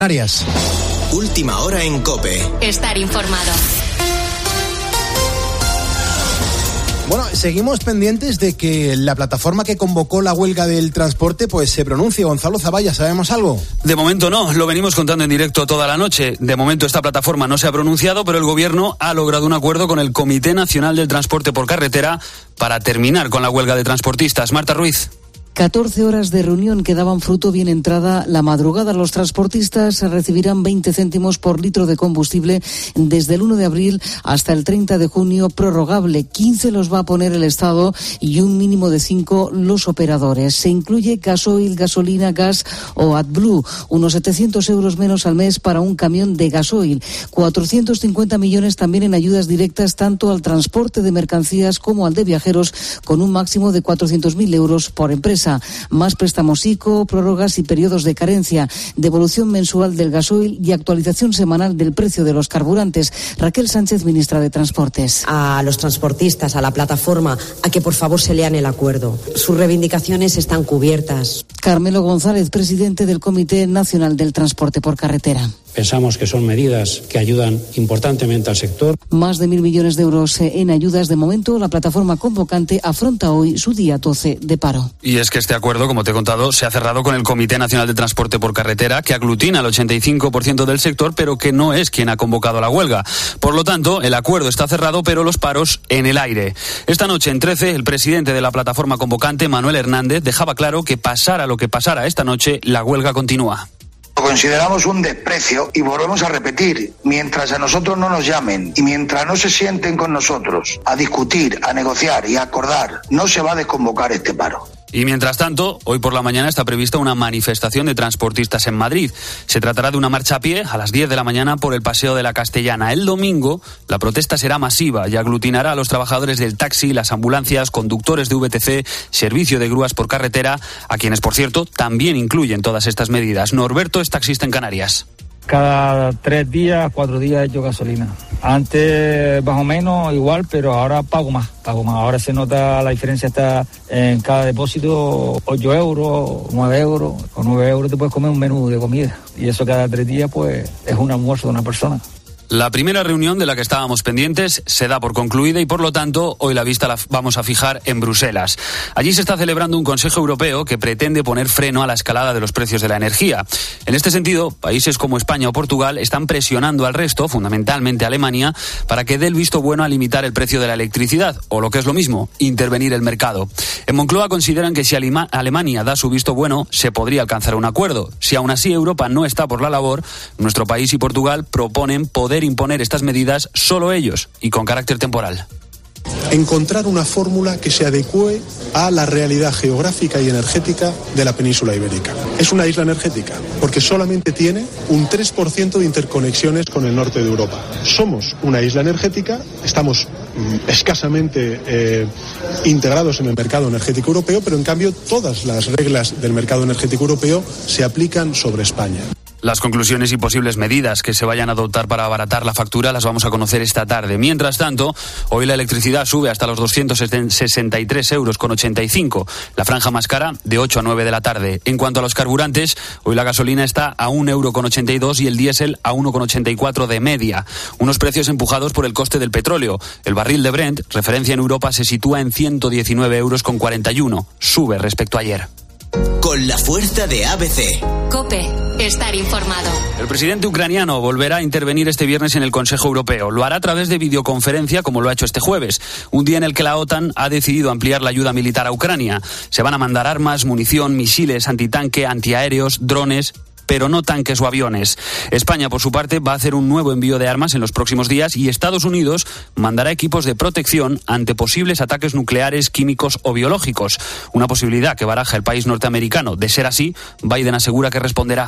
Canarias. Última hora en COPE. Estar informado. Bueno, seguimos pendientes de que la plataforma que convocó la huelga del transporte pues se pronuncie. Gonzalo Zavalla, ¿sabemos algo? De momento no, lo venimos contando en directo toda la noche. De momento esta plataforma no se ha pronunciado, pero el gobierno ha logrado un acuerdo con el Comité Nacional del Transporte por Carretera para terminar con la huelga de transportistas. Marta Ruiz. 14 horas de reunión que daban fruto bien entrada la madrugada. Los transportistas recibirán 20 céntimos por litro de combustible desde el 1 de abril hasta el 30 de junio, prorrogable. 15 los va a poner el Estado y un mínimo de 5 los operadores. Se incluye gasoil, gasolina, gas o AdBlue. Unos 700 euros menos al mes para un camión de gasoil. 450 millones también en ayudas directas tanto al transporte de mercancías como al de viajeros, con un máximo de 400.000 euros por empresa. Más préstamos ICO, prórrogas y periodos de carencia, devolución mensual del gasoil y actualización semanal del precio de los carburantes. Raquel Sánchez, ministra de Transportes. A los transportistas, a la plataforma, a que por favor se lean el acuerdo. Sus reivindicaciones están cubiertas. Carmelo González, presidente del Comité Nacional del Transporte por Carretera. Pensamos que son medidas que ayudan importantemente al sector. Más de 1.000 millones de euros en ayudas. De momento, la plataforma convocante afronta hoy su día 12 de paro. Y es que este acuerdo, como te he contado, se ha cerrado con el Comité Nacional de Transporte por Carretera, que aglutina al 85% del sector, pero que no es quien ha convocado la huelga. Por lo tanto, el acuerdo está cerrado, pero los paros en el aire. Esta noche, en 13, el presidente de la plataforma convocante, Manuel Hernández, dejaba claro que pasara lo que pasara esta noche, la huelga continúa. Lo consideramos un desprecio y volvemos a repetir, mientras a nosotros no nos llamen y mientras no se sienten con nosotros a discutir, a negociar y a acordar, no se va a desconvocar este paro. Y mientras tanto, hoy por la mañana está prevista una manifestación de transportistas en Madrid. Se tratará de una marcha a pie a las 10 de la mañana por el Paseo de la Castellana. El domingo, la protesta será masiva y aglutinará a los trabajadores del taxi, las ambulancias, conductores de VTC, servicio de grúas por carretera, a quienes, por cierto, también incluyen todas estas medidas. Norberto es taxista en Canarias. Cada 3 días, 4 días he hecho gasolina. Antes más o menos igual, pero ahora pago más. Ahora se nota la diferencia, está en cada depósito 8 euros, 9 euros. Con 9 euros te puedes comer un menú de comida. Y eso cada 3 días pues es un almuerzo de una persona. La primera reunión de la que estábamos pendientes se da por concluida y, por lo tanto, hoy la vista la vamos a fijar en Bruselas. Allí se está celebrando un Consejo Europeo que pretende poner freno a la escalada de los precios de la energía. En este sentido, países como España o Portugal están presionando al resto, fundamentalmente a Alemania, para que dé el visto bueno a limitar el precio de la electricidad, o lo que es lo mismo, intervenir el mercado. En Moncloa consideran que si Alemania da su visto bueno, se podría alcanzar un acuerdo. Si aún así Europa no está por la labor, nuestro país y Portugal proponen poder imponer estas medidas solo ellos y con carácter temporal. Encontrar una fórmula que se adecue a la realidad geográfica y energética de la península ibérica. Es una isla energética porque solamente tiene un 3% de interconexiones con el norte de Europa. Somos una isla energética, estamos escasamente integrados en el mercado energético europeo, pero en cambio todas las reglas del mercado energético europeo se aplican sobre España. Las conclusiones y posibles medidas que se vayan a adoptar para abaratar la factura las vamos a conocer esta tarde. Mientras tanto, hoy la electricidad sube hasta los 263,85 euros, la franja más cara de 8 a 9 de la tarde. En cuanto a los carburantes, hoy la gasolina está a 1,82 € y el diésel a 1,84 de media. Unos precios empujados por el coste del petróleo. El barril de Brent, referencia en Europa, se sitúa en 119,41 €. Sube respecto a ayer. Con la fuerza de ABC. COPE. Estar informado. El presidente ucraniano volverá a intervenir este viernes en el Consejo Europeo. Lo hará a través de videoconferencia, como lo ha hecho este jueves, un día en el que la OTAN ha decidido ampliar la ayuda militar a Ucrania. Se van a mandar armas, munición, misiles antitanque, antiaéreos, drones, pero no tanques o aviones. España, por su parte, va a hacer un nuevo envío de armas en los próximos días y Estados Unidos mandará equipos de protección ante posibles ataques nucleares, químicos o biológicos. Una posibilidad que baraja el país norteamericano. De ser así, Biden asegura que responderá.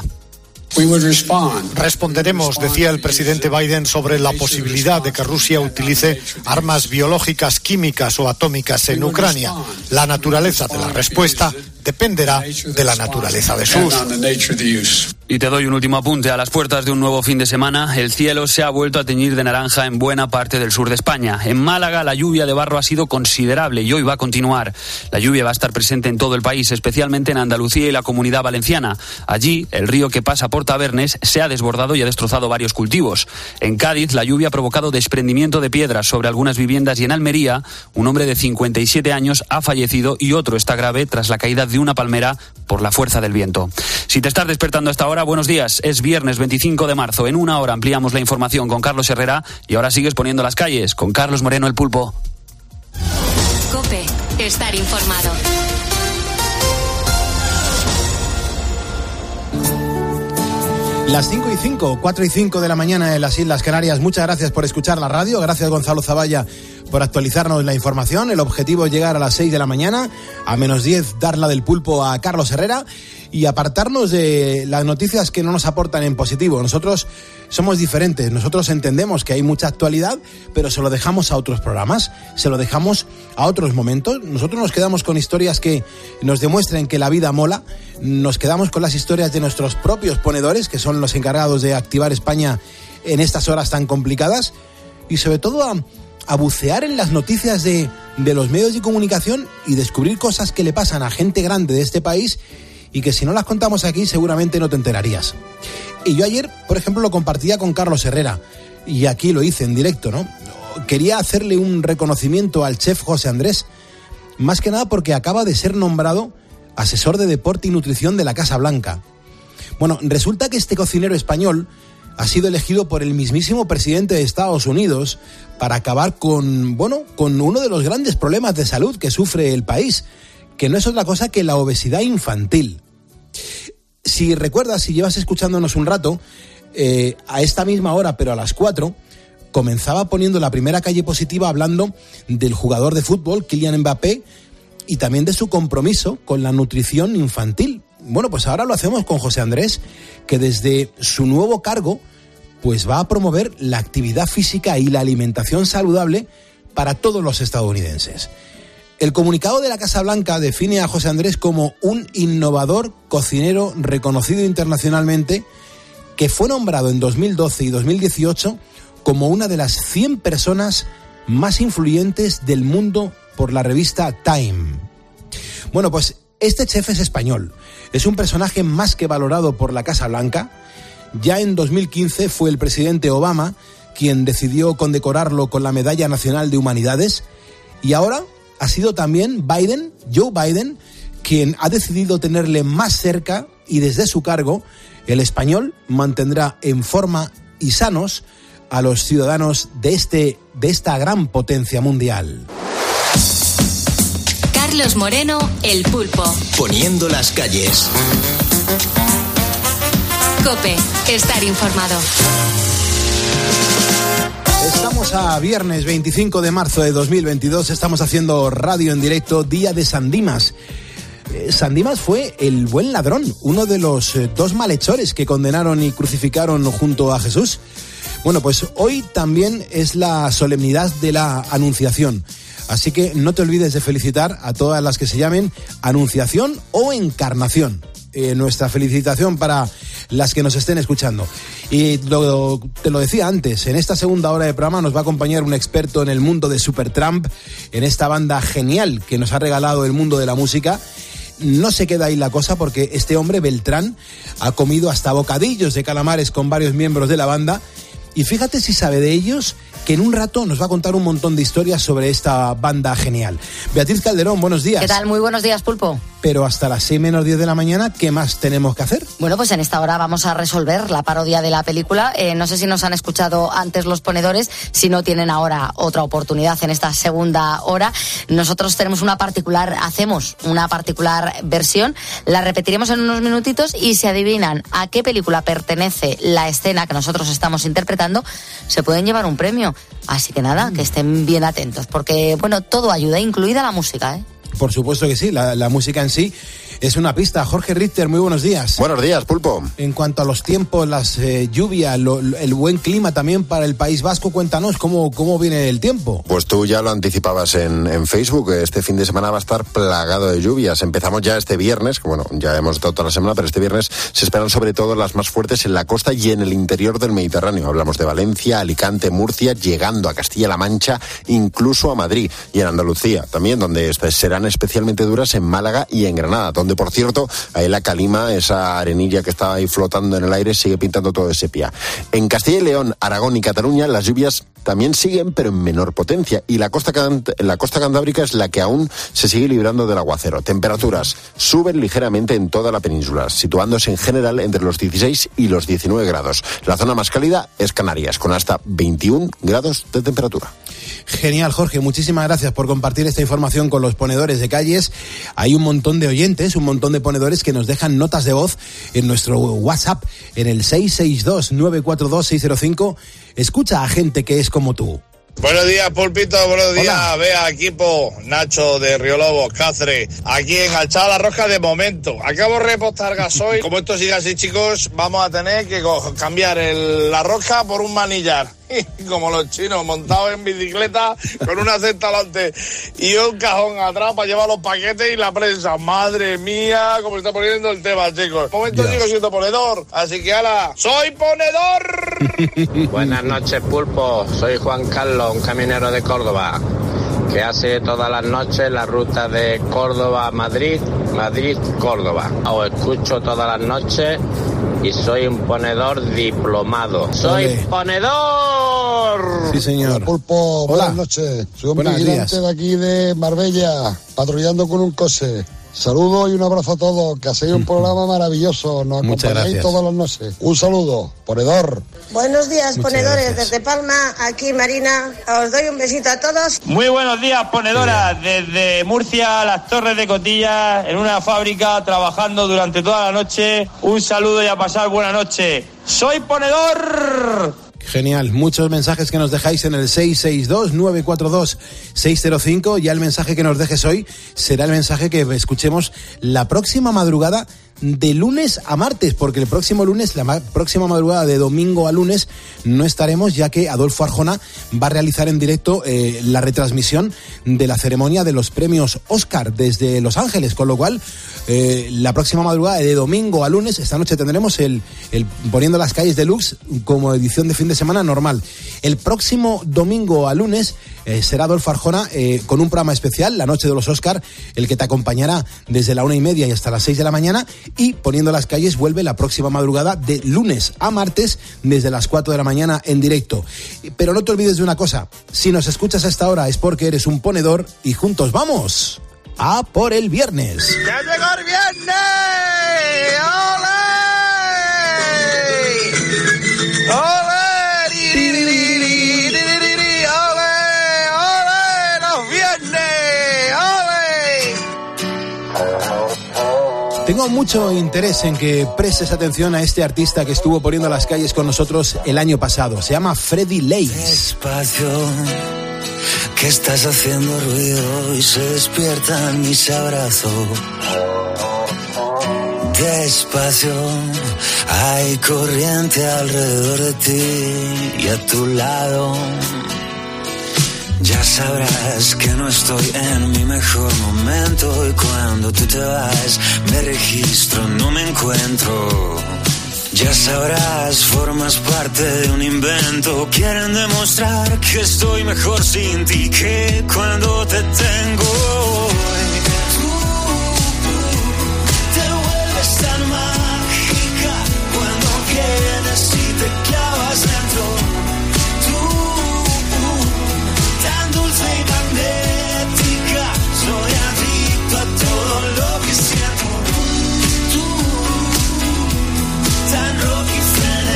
Responderemos, decía el presidente Biden, sobre la posibilidad de que Rusia utilice armas biológicas, químicas o atómicas en Ucrania. La naturaleza de la respuesta dependerá de la naturaleza de su uso. Y te doy un último apunte. A las puertas de un nuevo fin de semana, el cielo se ha vuelto a teñir de naranja en buena parte del sur de España. En Málaga, la lluvia de barro ha sido considerable y hoy va a continuar. La lluvia va a estar presente en todo el país, especialmente en Andalucía y la Comunidad Valenciana. Allí, el río que pasa por Tabernes se ha desbordado y ha destrozado varios cultivos. En Cádiz, la lluvia ha provocado desprendimiento de piedras sobre algunas viviendas y en Almería, un hombre de 57 años ha fallecido y otro está grave tras la caída de una palmera por la fuerza del viento. Si te estás despertando hasta ahora, buenos días. Es viernes 25 de marzo. En una hora ampliamos la información con Carlos Herrera y ahora sigues poniendo las calles con Carlos Moreno, el Pulpo. COPE. Estar informado. Las 5:05, 4:05 de la mañana en las Islas Canarias. Muchas gracias por escuchar la radio. Gracias, Gonzalo Zavalla, por actualizarnos la información. El objetivo es llegar a las 6 de la mañana, a menos 10, dar la del Pulpo a Carlos Herrera y apartarnos de las noticias que no nos aportan en positivo. Nosotros somos diferentes. Nosotros entendemos que hay mucha actualidad, pero se lo dejamos a otros programas, se lo dejamos a otros momentos. Nosotros nos quedamos con historias que nos demuestren que la vida mola. Nos quedamos con las historias de nuestros propios ponedores, que son los encargados de activar España en estas horas tan complicadas, y sobre todo a bucear en las noticias de los medios de comunicación y descubrir cosas que le pasan a gente grande de este país y que si no las contamos aquí seguramente no te enterarías. Y yo ayer, por ejemplo, lo compartía con Carlos Herrera y aquí lo hice en directo, ¿no? Quería hacerle un reconocimiento al chef José Andrés, más que nada porque acaba de ser nombrado asesor de deporte y nutrición de la Casa Blanca. Bueno, resulta que este cocinero español ha sido elegido por el mismísimo presidente de Estados Unidos para acabar con uno de los grandes problemas de salud que sufre el país, que no es otra cosa que la obesidad infantil. Si recuerdas, si llevas escuchándonos un rato, a esta misma hora, pero a las 4, comenzaba poniendo la primera calle positiva hablando del jugador de fútbol, Kylian Mbappé, y también de su compromiso con la nutrición infantil. Bueno, pues ahora lo hacemos con José Andrés, que desde su nuevo cargo pues va a promover la actividad física y la alimentación saludable para todos los estadounidenses. El comunicado de la Casa Blanca define a José Andrés como un innovador cocinero reconocido internacionalmente que fue nombrado en 2012 y 2018 como una de las 100 personas más influyentes del mundo por la revista Time. Bueno, pues este chef es español. Es un personaje más que valorado por la Casa Blanca. Ya en 2015 fue el presidente Obama quien decidió condecorarlo con la Medalla Nacional de Humanidades. Y ahora ha sido también Joe Biden, quien ha decidido tenerle más cerca y desde su cargo, el español mantendrá en forma y sanos a los ciudadanos de esta gran potencia mundial. Carlos Moreno, el Pulpo. Poniendo las calles. COPE. Estar informado. Estamos a viernes 25 de marzo de 2022, estamos haciendo radio en directo, día de San Dimas. San Dimas fue el buen ladrón, uno de los dos malhechores que condenaron y crucificaron junto a Jesús. Bueno, pues hoy también es la solemnidad de la Anunciación, así que no te olvides de felicitar a todas las que se llamen Anunciación o Encarnación. Nuestra felicitación para las que nos estén escuchando. Y te lo decía antes, en esta segunda hora de programa nos va a acompañar un experto en el mundo de Supertramp, en esta banda genial que nos ha regalado el mundo de la música. No se queda ahí la cosa porque este hombre, Beltrán, ha comido hasta bocadillos de calamares con varios miembros de la banda. Y fíjate si sabe de ellos, que en un rato nos va a contar un montón de historias sobre esta banda genial. Beatriz Calderón, buenos días. ¿Qué tal? Muy buenos días, Pulpo. Pero hasta las 6 menos 10 de la mañana, ¿qué más tenemos que hacer? Bueno, pues en esta hora vamos a resolver la parodia de la película. No sé si nos han escuchado antes los ponedores, si no tienen ahora otra oportunidad en esta segunda hora. Nosotros hacemos una particular versión, la repetiremos en unos minutitos y si adivinan a qué película pertenece la escena que nosotros estamos interpretando, se pueden llevar un premio. Así que nada, que estén bien atentos, porque bueno, todo ayuda, incluida la música, ¿eh? Por supuesto que sí, la música en sí es una pista. Jorge Richter, muy buenos días. Buenos días, Pulpo. En cuanto a los tiempos, las lluvias, el buen clima también para el País Vasco, cuéntanos cómo viene el tiempo. Pues tú ya lo anticipabas en Facebook, este fin de semana va a estar plagado de lluvias. Empezamos ya este viernes, bueno, ya hemos estado toda la semana, pero este viernes se esperan sobre todo las más fuertes en la costa y en el interior del Mediterráneo. Hablamos de Valencia, Alicante, Murcia, llegando a Castilla-La Mancha, incluso a Madrid y en Andalucía también, donde serán especialmente duras en Málaga y en Granada, donde por cierto, ahí la calima, esa arenilla que está ahí flotando en el aire, sigue pintando todo de sepia. En Castilla y León, Aragón y Cataluña, las lluvias también siguen, pero en menor potencia, y la costa cantábrica es la que aún se sigue librando del aguacero. Temperaturas suben ligeramente en toda la península, situándose en general entre los 16 y los 19 grados. La zona más cálida es Canarias, con hasta 21 grados de temperatura. Genial, Jorge, muchísimas gracias por compartir esta información con los ponedores de calles. Hay un montón de oyentes, un montón de ponedores que nos dejan notas de voz en nuestro WhatsApp, en el 662-942-605. Escucha a gente que es como tú. Buenos días, Pulpito, buenos días, Bea, equipo, Nacho de Río Lobos, Cáceres, aquí enganchado a la rosca de momento. Acabo de repostar gasoil. Como esto sigue así, chicos, vamos a tener que cambiar la rosca por un manillar. Como los chinos, montados en bicicleta con una cesta delante y un cajón atrás para llevar los paquetes y la prensa. Madre mía, cómo está poniendo el tema, chicos. Momento sigo siendo ponedor, así que ala, ¡soy ponedor! Buenas noches, Pulpo. Soy Juan Carlos, un camionero de Córdoba, que hace todas las noches la ruta de Córdoba a Madrid, Madrid-Córdoba. Os escucho todas las noches y soy un ponedor diplomado. ¡Soy ponedor! Sí, señor. Hola, Pulpo. Hola. Buenas noches. Soy un vigilante de aquí de Marbella, patrullando con un coche. Saludos y un abrazo a todos, que hacéis un programa maravilloso. Nos acompañáis todas las noches. Un saludo, ponedor. Buenos días, ponedores, desde Palma, aquí Marina. Os doy un besito a todos. Muy buenos días, ponedoras, desde Murcia, las Torres de Cotillas, en una fábrica, trabajando durante toda la noche. Un saludo y a pasar buena noche. ¡Soy ponedor! Genial, muchos mensajes que nos dejáis en el 662-942-605. Ya el mensaje que nos dejes hoy será el mensaje que escuchemos la próxima madrugada de lunes a martes, porque el próximo lunes, la próxima madrugada de domingo a lunes, no estaremos, ya que Adolfo Arjona va a realizar en directo la retransmisión de la ceremonia de los premios Oscar desde Los Ángeles, con lo cual la próxima madrugada de domingo a lunes, esta noche tendremos el Poniendo las Calles Deluxe como edición de fin de semana normal. El próximo domingo a lunes será Adolfo Arjona con un programa especial, la noche de los Oscar, el que te acompañará desde la 1:30 y hasta las 6 de la mañana, y Poniendo las Calles vuelve la próxima madrugada de lunes a martes desde las 4 de la mañana en directo. Pero no te olvides de una cosa, si nos escuchas a esta hora es porque eres un ponedor y juntos vamos a por el viernes. ¡Ya llegó el viernes! ¡Ole! ¡Ole! Tengo mucho interés en que prestes atención a este artista que estuvo Poniendo las Calles con nosotros el año pasado. Se llama Freddy Leys. Despacio, que estás haciendo ruido y se despiertan mis abrazos. Despacio, hay corriente alrededor de ti y a tu lado. Ya sabrás que no estoy en mi mejor momento y cuando tú te vas me registro, no me encuentro. Ya sabrás, formas parte de un invento. Quieren demostrar que estoy mejor sin ti que cuando te tengo. Tú te vuelves tan mágica cuando vienes y te clavas dentro. Tan dulce y magnética, soy adicto a todo lo que siento. Tú, tan rock y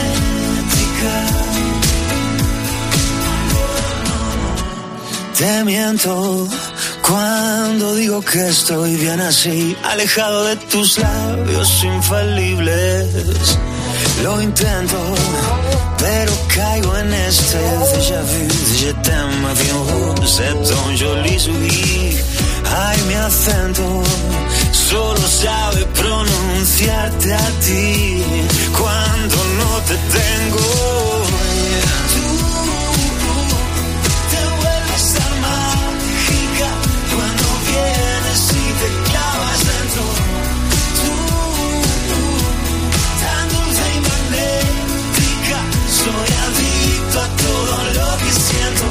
frenética. Te miento cuando digo que estoy bien así, alejado de tus labios infalibles. Lo intento, pero caigo en este déjà vu, je t'aime, avión, c'est ton joli sourire. Ay, mi acento solo sabe pronunciarte a ti cuando no te tengo. Tú te vuelves tan mágica cuando vienes y te clavas dentro. Tú tan dulce y magnética, soy adicto a todo lo que siento.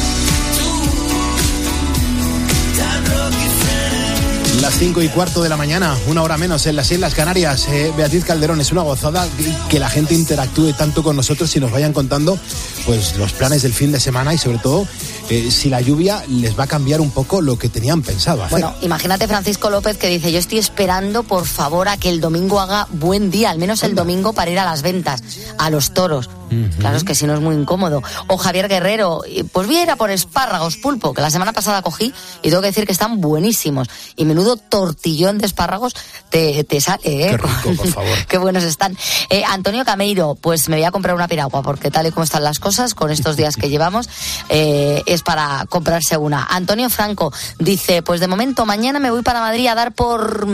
Las 5:15 de la mañana, 1 hora menos en las Islas Canarias. Beatriz Calderón, es una gozada que la gente interactúe tanto con nosotros y nos vayan contando pues los planes del fin de semana y sobre todo si la lluvia les va a cambiar un poco lo que tenían pensado hacer. Bueno, imagínate Francisco López que dice: yo estoy esperando por favor a que el domingo haga buen día, al menos el domingo, para ir a las ventas, a los toros. Claro, es que si no es muy incómodo. O Javier Guerrero, pues voy a ir a por espárragos, Pulpo, que la semana pasada cogí y tengo que decir que están buenísimos. Y menudo tortillón de espárragos te sale, ¿eh? Qué rico, por favor. Qué buenos están. Antonio Cameiro, pues me voy a comprar una piragua, porque tal y como están las cosas, con estos días que llevamos, es para comprarse una. Antonio Franco dice: pues de momento mañana me voy para Madrid a dar por...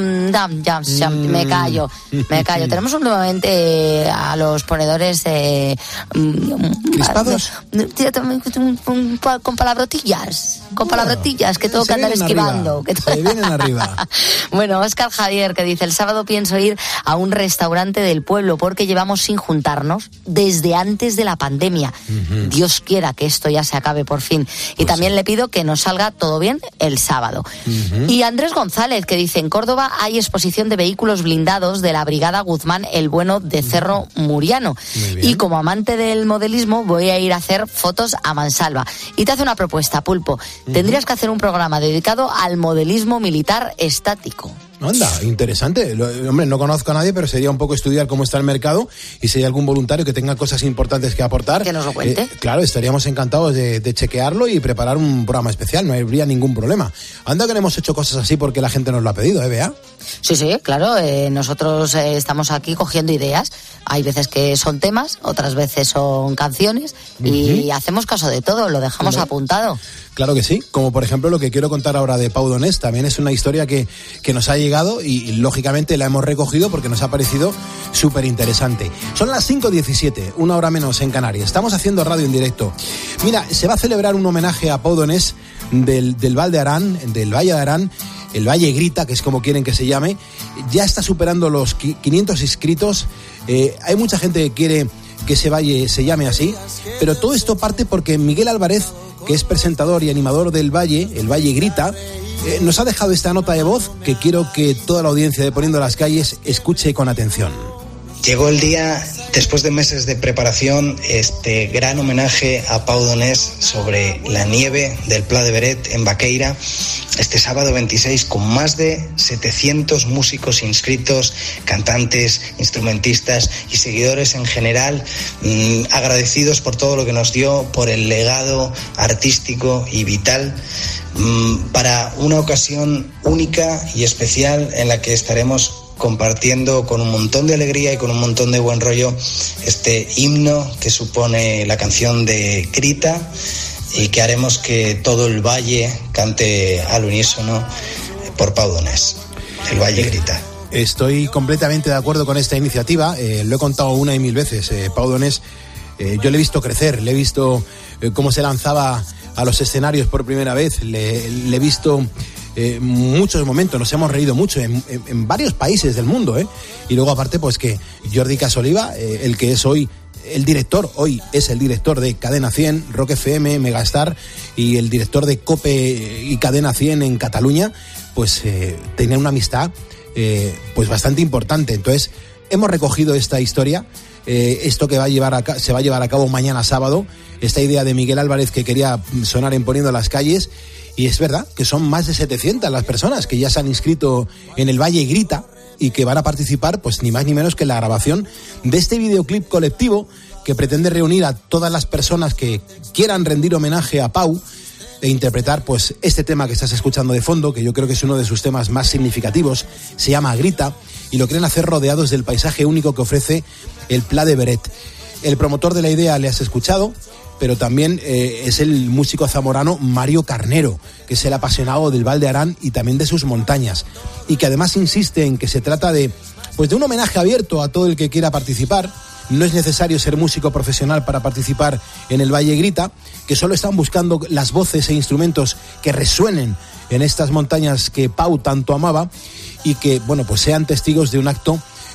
me callo. Tenemos últimamente a los ponedores... ¿crispados? Con palabrotillas, que tengo que andar esquivando. Se vienen arriba. Bueno, Óscar Javier, que dice: el sábado pienso ir a un restaurante del pueblo porque llevamos sin juntarnos desde antes de la pandemia. Dios quiera que esto ya se acabe por fin. Y también le pido que nos salga todo bien el sábado. Y Andrés González, que dice: en Córdoba hay exposición de vehículos blindados de la Brigada Guzmán el Bueno de Cerro Muriano. Y como amante del modelismo voy a ir a hacer fotos a mansalva. Y te hace una propuesta, Pulpo. Tendrías que hacer un programa dedicado al modelismo militar estático. Anda, interesante. Hombre, no conozco a nadie, pero sería un poco estudiar cómo está el mercado y si hay algún voluntario que tenga cosas importantes que aportar. Que nos lo cuente. Claro, estaríamos encantados de chequearlo y preparar un programa especial, no habría ningún problema. Anda que no hemos hecho cosas así porque la gente nos lo ha pedido, Bea? Sí, claro. Nosotros estamos aquí cogiendo ideas. Hay veces que son temas, otras veces son canciones y hacemos caso de todo, lo dejamos apuntado. Claro que sí, como por ejemplo lo que quiero contar ahora de Pau Donés, también es una historia que nos ha llegado y lógicamente la hemos recogido porque nos ha parecido súper interesante. Son las 5:17, 1 hora menos en Canarias, estamos haciendo radio en directo. Mira, se va a celebrar un homenaje a Pau Donés del Val de Arán, del Valle de Arán. El Valle Grita, que es como quieren que se llame, ya está superando los 500 inscritos. Hay mucha gente que quiere que ese valle se llame así, pero todo esto parte porque Miguel Álvarez, que es presentador y animador del Valle, el Valle Grita, nos ha dejado esta nota de voz que quiero que toda la audiencia de Poniendo las Calles escuche con atención. Llegó el día, después de meses de preparación, este gran homenaje a Pau Donés sobre la nieve del Pla de Beret en Baqueira, este sábado 26, con más de 700 músicos inscritos, cantantes, instrumentistas y seguidores en general, agradecidos por todo lo que nos dio, por el legado artístico y vital, para una ocasión única y especial en la que estaremos compartiendo con un montón de alegría y con un montón de buen rollo este himno que supone la canción de Grita y que haremos que todo el valle cante al unísono por Pau Donés. El Valle Grita. Estoy completamente de acuerdo con esta iniciativa, lo he contado una y mil veces. Pau Donés, yo le he visto crecer, le he visto cómo se lanzaba a los escenarios por primera vez, le he visto muchos momentos, nos hemos reído mucho en varios países del mundo, y luego aparte pues que Jordi Casoliva, el que es hoy el director, hoy es el director de Cadena 100, Rock FM, Megastar y el director de COPE y Cadena 100 en Cataluña, pues tenían una amistad pues bastante importante. Entonces hemos recogido esta historia, esto que se va a llevar a cabo mañana sábado, esta idea de Miguel Álvarez que quería sonar en Poniendo las Calles. Y es verdad que son más de 700 las personas que ya se han inscrito en el Valle Grita y que van a participar, pues ni más ni menos que en la grabación de este videoclip colectivo que pretende reunir a todas las personas que quieran rendir homenaje a Pau e interpretar pues este tema que estás escuchando de fondo, que yo creo que es uno de sus temas más significativos, se llama Grita, y lo quieren hacer rodeados del paisaje único que ofrece el Pla de Beret. El promotor de la idea le has escuchado, pero también es el músico zamorano Mario Carnero, que es el apasionado del Val de Arán y también de sus montañas, y que además insiste en que se trata de un homenaje abierto a todo el que quiera participar. No es necesario ser músico profesional para participar en el Valle Grita, que solo están buscando las voces e instrumentos que resuenen en estas montañas que Pau tanto amaba, y que, bueno, pues sean testigos de un acto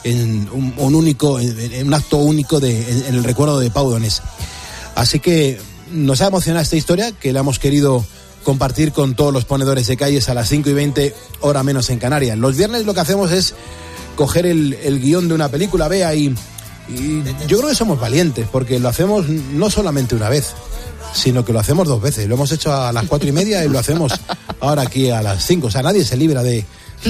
un acto único en el recuerdo de Pau Donés. Así que nos ha emocionado esta historia, que la hemos querido compartir con todos los ponedores de calles a las 5:20, hora menos en Canarias. Los viernes lo que hacemos es coger el guión de una película, Bea, y yo creo que somos valientes, porque lo hacemos no solamente una vez, sino que lo hacemos 2 veces. Lo hemos hecho a las 4:30 y lo hacemos ahora aquí a las 5. O sea, nadie se libra de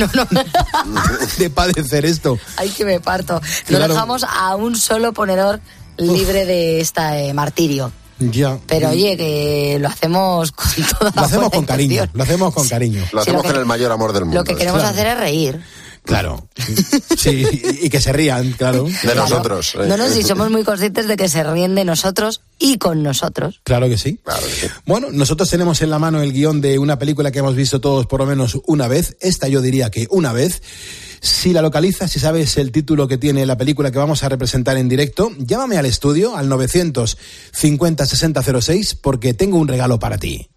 padecer esto. Ay, que me parto. No Claro. dejamos a un solo ponedor libre de este martirio. Ya. Pero oye, que lo hacemos con toda la Lo hacemos buena con cariño, intención. lo hacemos con cariño. Lo hacemos con el mayor amor del mundo. Lo que queremos hacer es reír. Claro. Sí, y que se rían, claro. De nosotros. No, sí, somos muy conscientes de que se ríen de nosotros y con nosotros. Claro que sí. Bueno, nosotros tenemos en la mano el guión de una película que hemos visto todos por lo menos una vez. Esta yo diría que una vez. Si la localizas, si sabes el título que tiene la película que vamos a representar en directo, llámame al estudio al 950 6006, porque tengo un regalo para ti.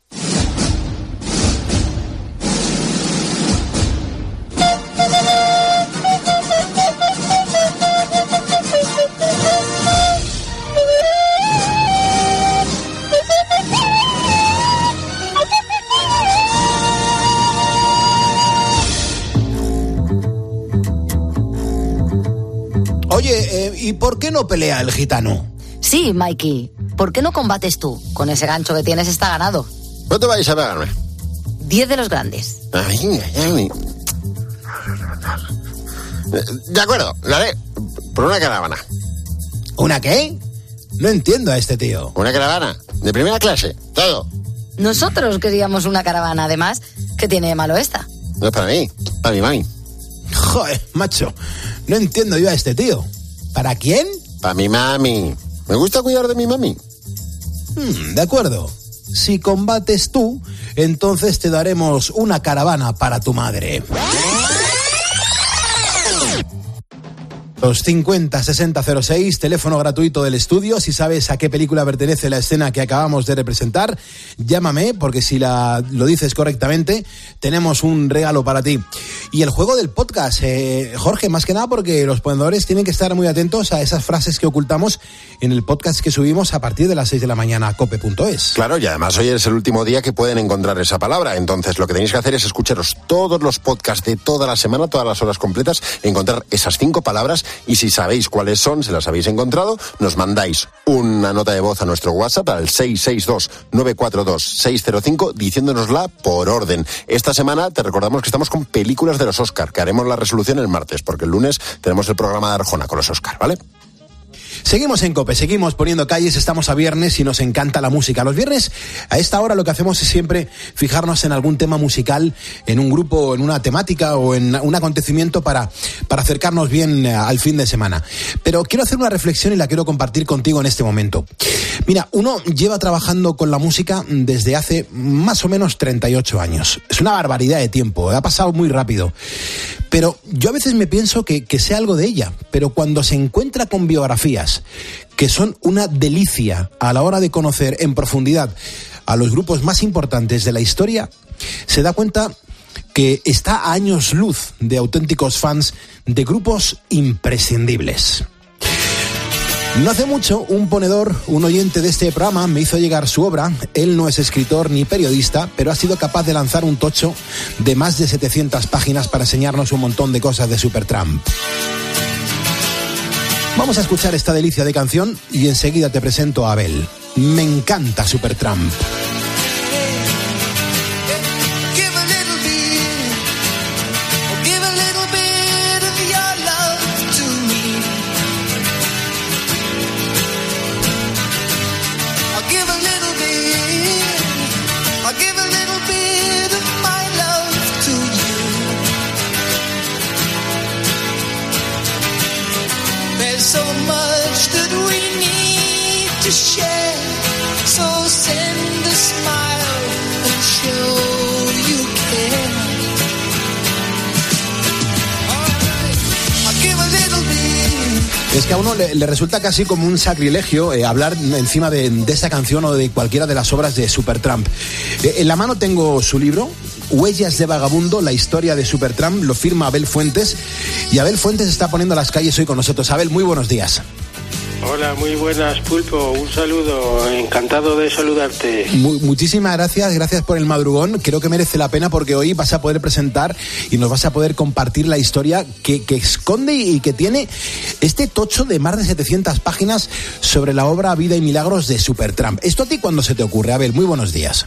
Oye, ¿y por qué no pelea el gitano? Sí, Mikey. ¿Por qué no combates tú? Con ese gancho que tienes está ganado. ¿Cuánto vais a pagarme? 10 de los grandes. Ay. De acuerdo, lo haré por una caravana. ¿Una qué? No entiendo a este tío. Una caravana, de primera clase, todo. Nosotros queríamos una caravana, además. ¿Qué tiene de malo esta? No es para mí, para mi mami. Joder, macho, no entiendo yo a este tío. ¿Para quién? Para mi mami. Me gusta cuidar de mi mami. De acuerdo. Si combates tú, entonces te daremos una caravana para tu madre. Los 50-6006, teléfono gratuito del estudio. Si sabes a qué película pertenece la escena que acabamos de representar, llámame, porque si lo dices correctamente, tenemos un regalo para ti. Y el juego del podcast, Jorge, más que nada porque los ponedores tienen que estar muy atentos a esas frases que ocultamos en el podcast que subimos a partir de las 6 de la mañana a cope.es. Claro, y además hoy es el último día que pueden encontrar esa palabra. Entonces lo que tenéis que hacer es escucharos todos los podcasts de toda la semana, todas las horas completas, encontrar esas 5 palabras. Y si sabéis cuáles son, si las habéis encontrado, nos mandáis una nota de voz a nuestro WhatsApp al 662-942-605 diciéndonosla por orden. Esta semana te recordamos que estamos con películas de los Oscar, que haremos la resolución el martes, porque el lunes tenemos el programa de Arjona con los Oscar, ¿vale? Seguimos en COPE, seguimos poniendo calles, estamos a viernes y nos encanta la música. Los viernes, a esta hora, lo que hacemos es siempre fijarnos en algún tema musical, en un grupo, en una temática o en un acontecimiento para acercarnos bien al fin de semana. Pero quiero hacer una reflexión y la quiero compartir contigo en este momento. Mira, uno lleva trabajando con la música desde hace más o menos 38 años. Es una barbaridad de tiempo, ha pasado muy rápido. Pero yo a veces me pienso que sé algo de ella, pero cuando se encuentra con biografías que son una delicia a la hora de conocer en profundidad a los grupos más importantes de la historia, se da cuenta que está a años luz de auténticos fans de grupos imprescindibles. No hace mucho, un ponedor, un oyente de este programa, me hizo llegar su obra. Él no es escritor ni periodista, pero ha sido capaz de lanzar un tocho de más de 700 páginas para enseñarnos un montón de cosas de Supertramp. Vamos a escuchar esta delicia de canción y enseguida te presento a Abel. Me encanta Supertramp. So much that we need to share, que a uno le resulta casi como un sacrilegio hablar encima de esa canción o de cualquiera de las obras de Supertramp. En la mano tengo su libro, Huellas de Vagabundo, la historia de Supertramp, lo firma Abel Fuentes, y Abel Fuentes está poniendo las calles hoy con nosotros. Abel, muy buenos días. Hola, muy buenas, Pulpo, un saludo, encantado de saludarte. Muchísimas gracias por el madrugón, creo que merece la pena porque hoy vas a poder presentar y nos vas a poder compartir la historia que esconde y que tiene este tocho de más de 700 páginas sobre la obra Vida y Milagros de Supertramp. ¿Esto a ti cuándo se te ocurre, Abel? Muy buenos días.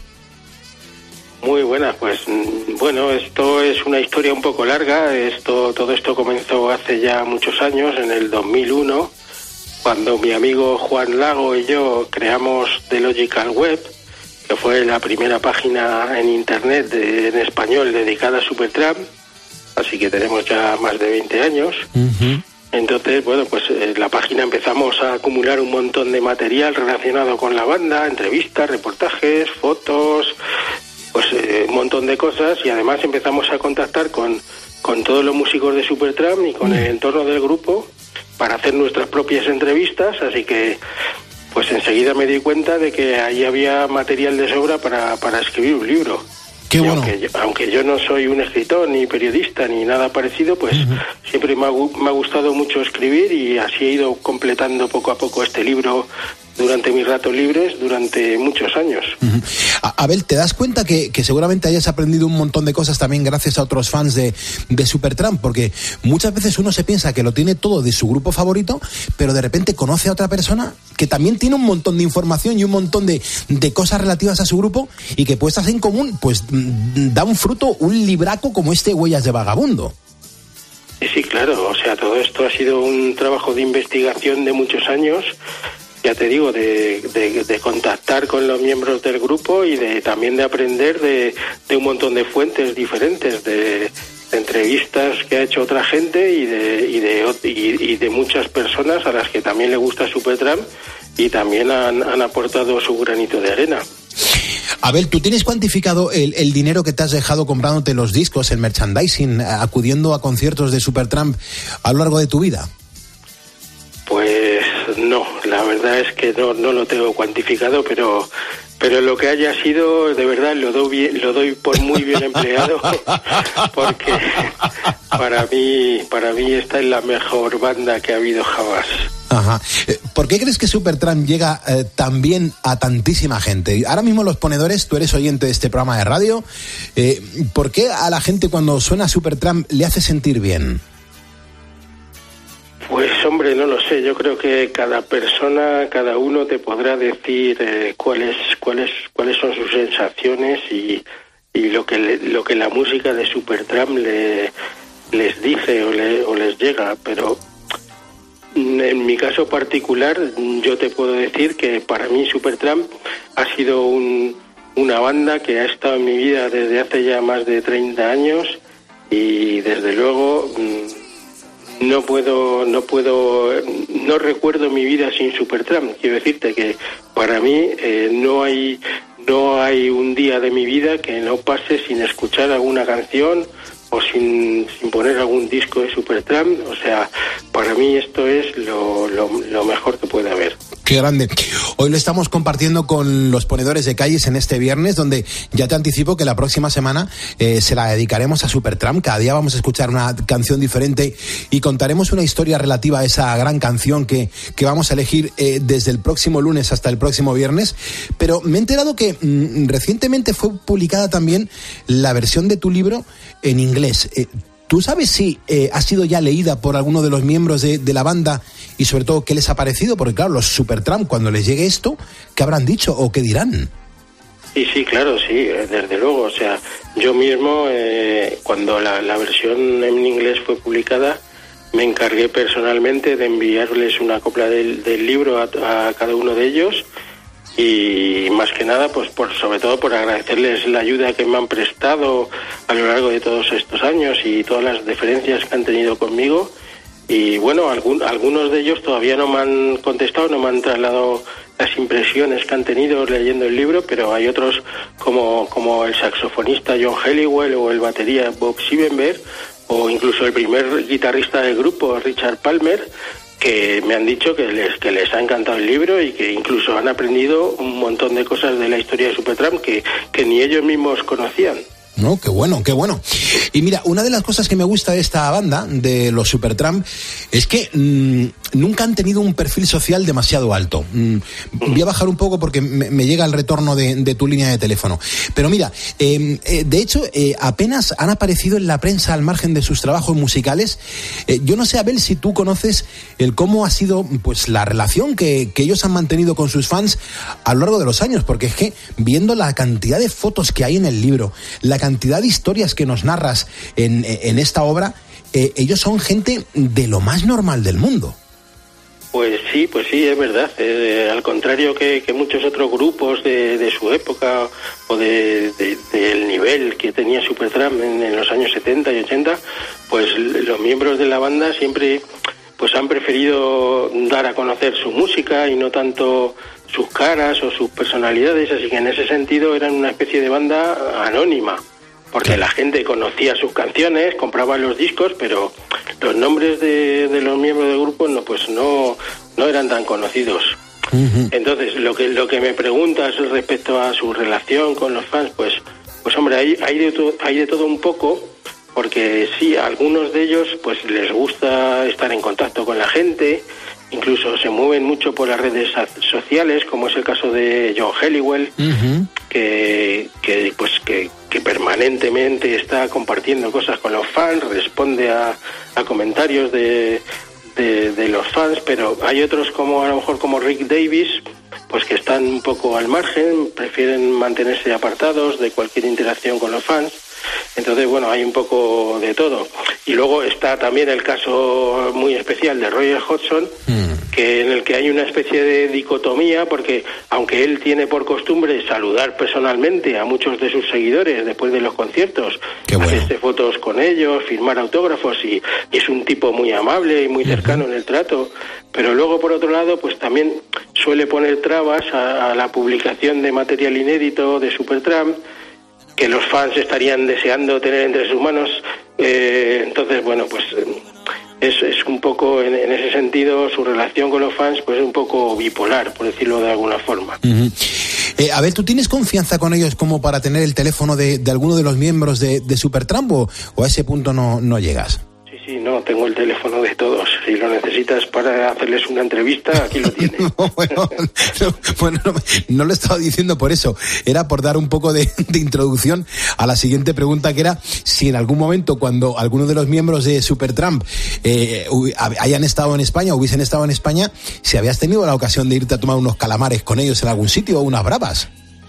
Muy buenas, pues bueno, esto es una historia un poco larga, todo esto comenzó hace ya muchos años, en el 2001, cuando mi amigo Juan Lago y yo creamos The Logical Web, que fue la primera página en internet en español dedicada a Supertramp, así que tenemos ya más de 20 años. Uh-huh. Entonces, bueno, pues en la página empezamos a acumular un montón de material relacionado con la banda, entrevistas, reportajes, fotos, pues un montón de cosas, y además empezamos a contactar con todos los músicos de Supertramp y con el entorno del grupo para hacer nuestras propias entrevistas, así que pues enseguida me di cuenta de que ahí había material de sobra para escribir un libro. Qué bueno. Aunque yo no soy un escritor, ni periodista, ni nada parecido, pues siempre me ha gustado mucho escribir, y así he ido completando poco a poco este libro durante mis ratos libres, durante muchos años. Uh-huh. Abel, ¿te das cuenta que seguramente hayas aprendido un montón de cosas también gracias a otros fans de Supertramp? Porque muchas veces uno se piensa que lo tiene todo de su grupo favorito, pero de repente conoce a otra persona que también tiene un montón de información y un montón de cosas relativas a su grupo, y que puestas en común, pues da un fruto, un libraco como este Huellas de Vagabundo. Sí, claro, o sea, todo esto ha sido un trabajo de investigación de muchos años, ya te digo, de contactar con los miembros del grupo, y también de aprender de un montón de fuentes diferentes, de entrevistas que ha hecho otra gente y de muchas personas a las que también le gusta Supertramp y también han aportado su granito de arena. Abel, ¿tú tienes cuantificado el dinero que te has dejado comprándote los discos, el merchandising, acudiendo a conciertos de Supertramp a lo largo de tu vida? Pues no, la verdad es que no lo tengo cuantificado, pero lo que haya sido, de verdad lo doy por muy bien empleado, porque para mí esta es la mejor banda que ha habido jamás. Ajá. ¿Por qué crees que Supertramp llega tan bien a tantísima gente? Ahora mismo Los Ponedores, tú eres oyente de este programa de radio, ¿por qué a la gente cuando suena Supertramp le hace sentir bien? Pues hombre, no lo sé, yo creo que cada persona, cada uno te podrá decir cuáles son sus sensaciones y lo que la música de Supertramp les dice o les llega, pero en mi caso particular yo te puedo decir que para mí Supertramp ha sido una banda que ha estado en mi vida desde hace ya más de 30 años, y desde luego no recuerdo mi vida sin Supertramp. Quiero decirte que para mí no hay un día de mi vida que no pase sin escuchar alguna canción o sin poner algún disco de Supertramp. O sea, para mí esto es lo mejor que puede haber. Qué grande. Hoy lo estamos compartiendo con Los Ponedores de Calles en este viernes, donde ya te anticipo que la próxima semana se la dedicaremos a Supertramp. Cada día vamos a escuchar una canción diferente y contaremos una historia relativa a esa gran canción que vamos a elegir desde el próximo lunes hasta el próximo viernes. Pero me he enterado que recientemente fue publicada también la versión de tu libro en inglés. ¿Tú sabes si ha sido ya leída por alguno de los miembros de la banda y sobre todo qué les ha parecido? Porque claro, los Supertramp, cuando les llegue esto, ¿qué habrán dicho o qué dirán? Sí, claro, sí, desde luego. O sea, yo mismo, cuando la versión en inglés fue publicada, me encargué personalmente de enviarles una copia del libro a cada uno de ellos, y más que nada pues sobre todo por agradecerles la ayuda que me han prestado a lo largo de todos estos años y todas las deferencias que han tenido conmigo. Y bueno, algunos de ellos todavía no me han contestado, no me han trasladado las impresiones que han tenido leyendo el libro, pero hay otros como el saxofonista John Helliwell o el batería Bob Siebenberg o incluso el primer guitarrista del grupo Richard Palmer, que me han dicho que les ha encantado el libro y que incluso han aprendido un montón de cosas de la historia de Supertramp que ni ellos mismos conocían. No, qué bueno, qué bueno. Y mira, una de las cosas que me gusta de esta banda, de los Supertramp, es que nunca han tenido un perfil social demasiado alto. Voy a bajar un poco porque me llega el retorno de tu línea de teléfono. Pero mira, de hecho, apenas han aparecido en la prensa al margen de sus trabajos musicales. Yo no sé, Abel, si tú conoces cómo ha sido pues la relación que ellos han mantenido con sus fans a lo largo de los años, porque es que viendo la cantidad de fotos que hay en el libro, la cantidad de historias que nos narras en esta obra, ellos son gente de lo más normal del mundo. Pues sí, es verdad. Al contrario que muchos otros grupos de su época o del nivel que tenía Supertramp en los años 70 y 80, pues los miembros de la banda siempre pues han preferido dar a conocer su música y no tanto sus caras o sus personalidades, así que en ese sentido eran una especie de banda anónima, porque la gente conocía sus canciones, compraba los discos, pero los nombres de los miembros del grupo no eran tan conocidos. Entonces, lo que me preguntas respecto a su relación con los fans, pues hombre, hay de todo un poco, porque sí, a algunos de ellos pues les gusta estar en contacto con la gente, incluso se mueven mucho por las redes sociales, como es el caso de John Helliwell, que permanentemente está compartiendo cosas con los fans, responde a comentarios de los fans, pero hay otros como a lo mejor como Rick Davies, pues que están un poco al margen, prefieren mantenerse apartados de cualquier interacción con los fans. Entonces, bueno, hay un poco de todo. Y luego está también el caso muy especial de Roger Hodgson, en el que hay una especie de dicotomía, porque aunque él tiene por costumbre saludar personalmente a muchos de sus seguidores después de los conciertos, hacerse fotos con ellos, firmar autógrafos, y es un tipo muy amable y muy cercano en el trato, pero luego por otro lado pues también suele poner trabas a la publicación de material inédito de Supertramp, que los fans estarían deseando tener entre sus manos. Entonces, bueno, pues es un poco, en ese sentido, su relación con los fans pues es un poco bipolar, por decirlo de alguna forma. A ver, ¿tú tienes confianza con ellos como para tener el teléfono de alguno de los miembros de Supertramp o a ese punto no llegas? Sí, no, tengo el teléfono de todos. Si lo necesitas para hacerles una entrevista, aquí lo tienes. No lo estaba diciendo por eso. Era por dar un poco de introducción a la siguiente pregunta, que era si en algún momento, cuando alguno de los miembros de Supertramp hayan estado en España, hubiesen estado en España, si habías tenido la ocasión de irte a tomar unos calamares con ellos en algún sitio o unas bravas.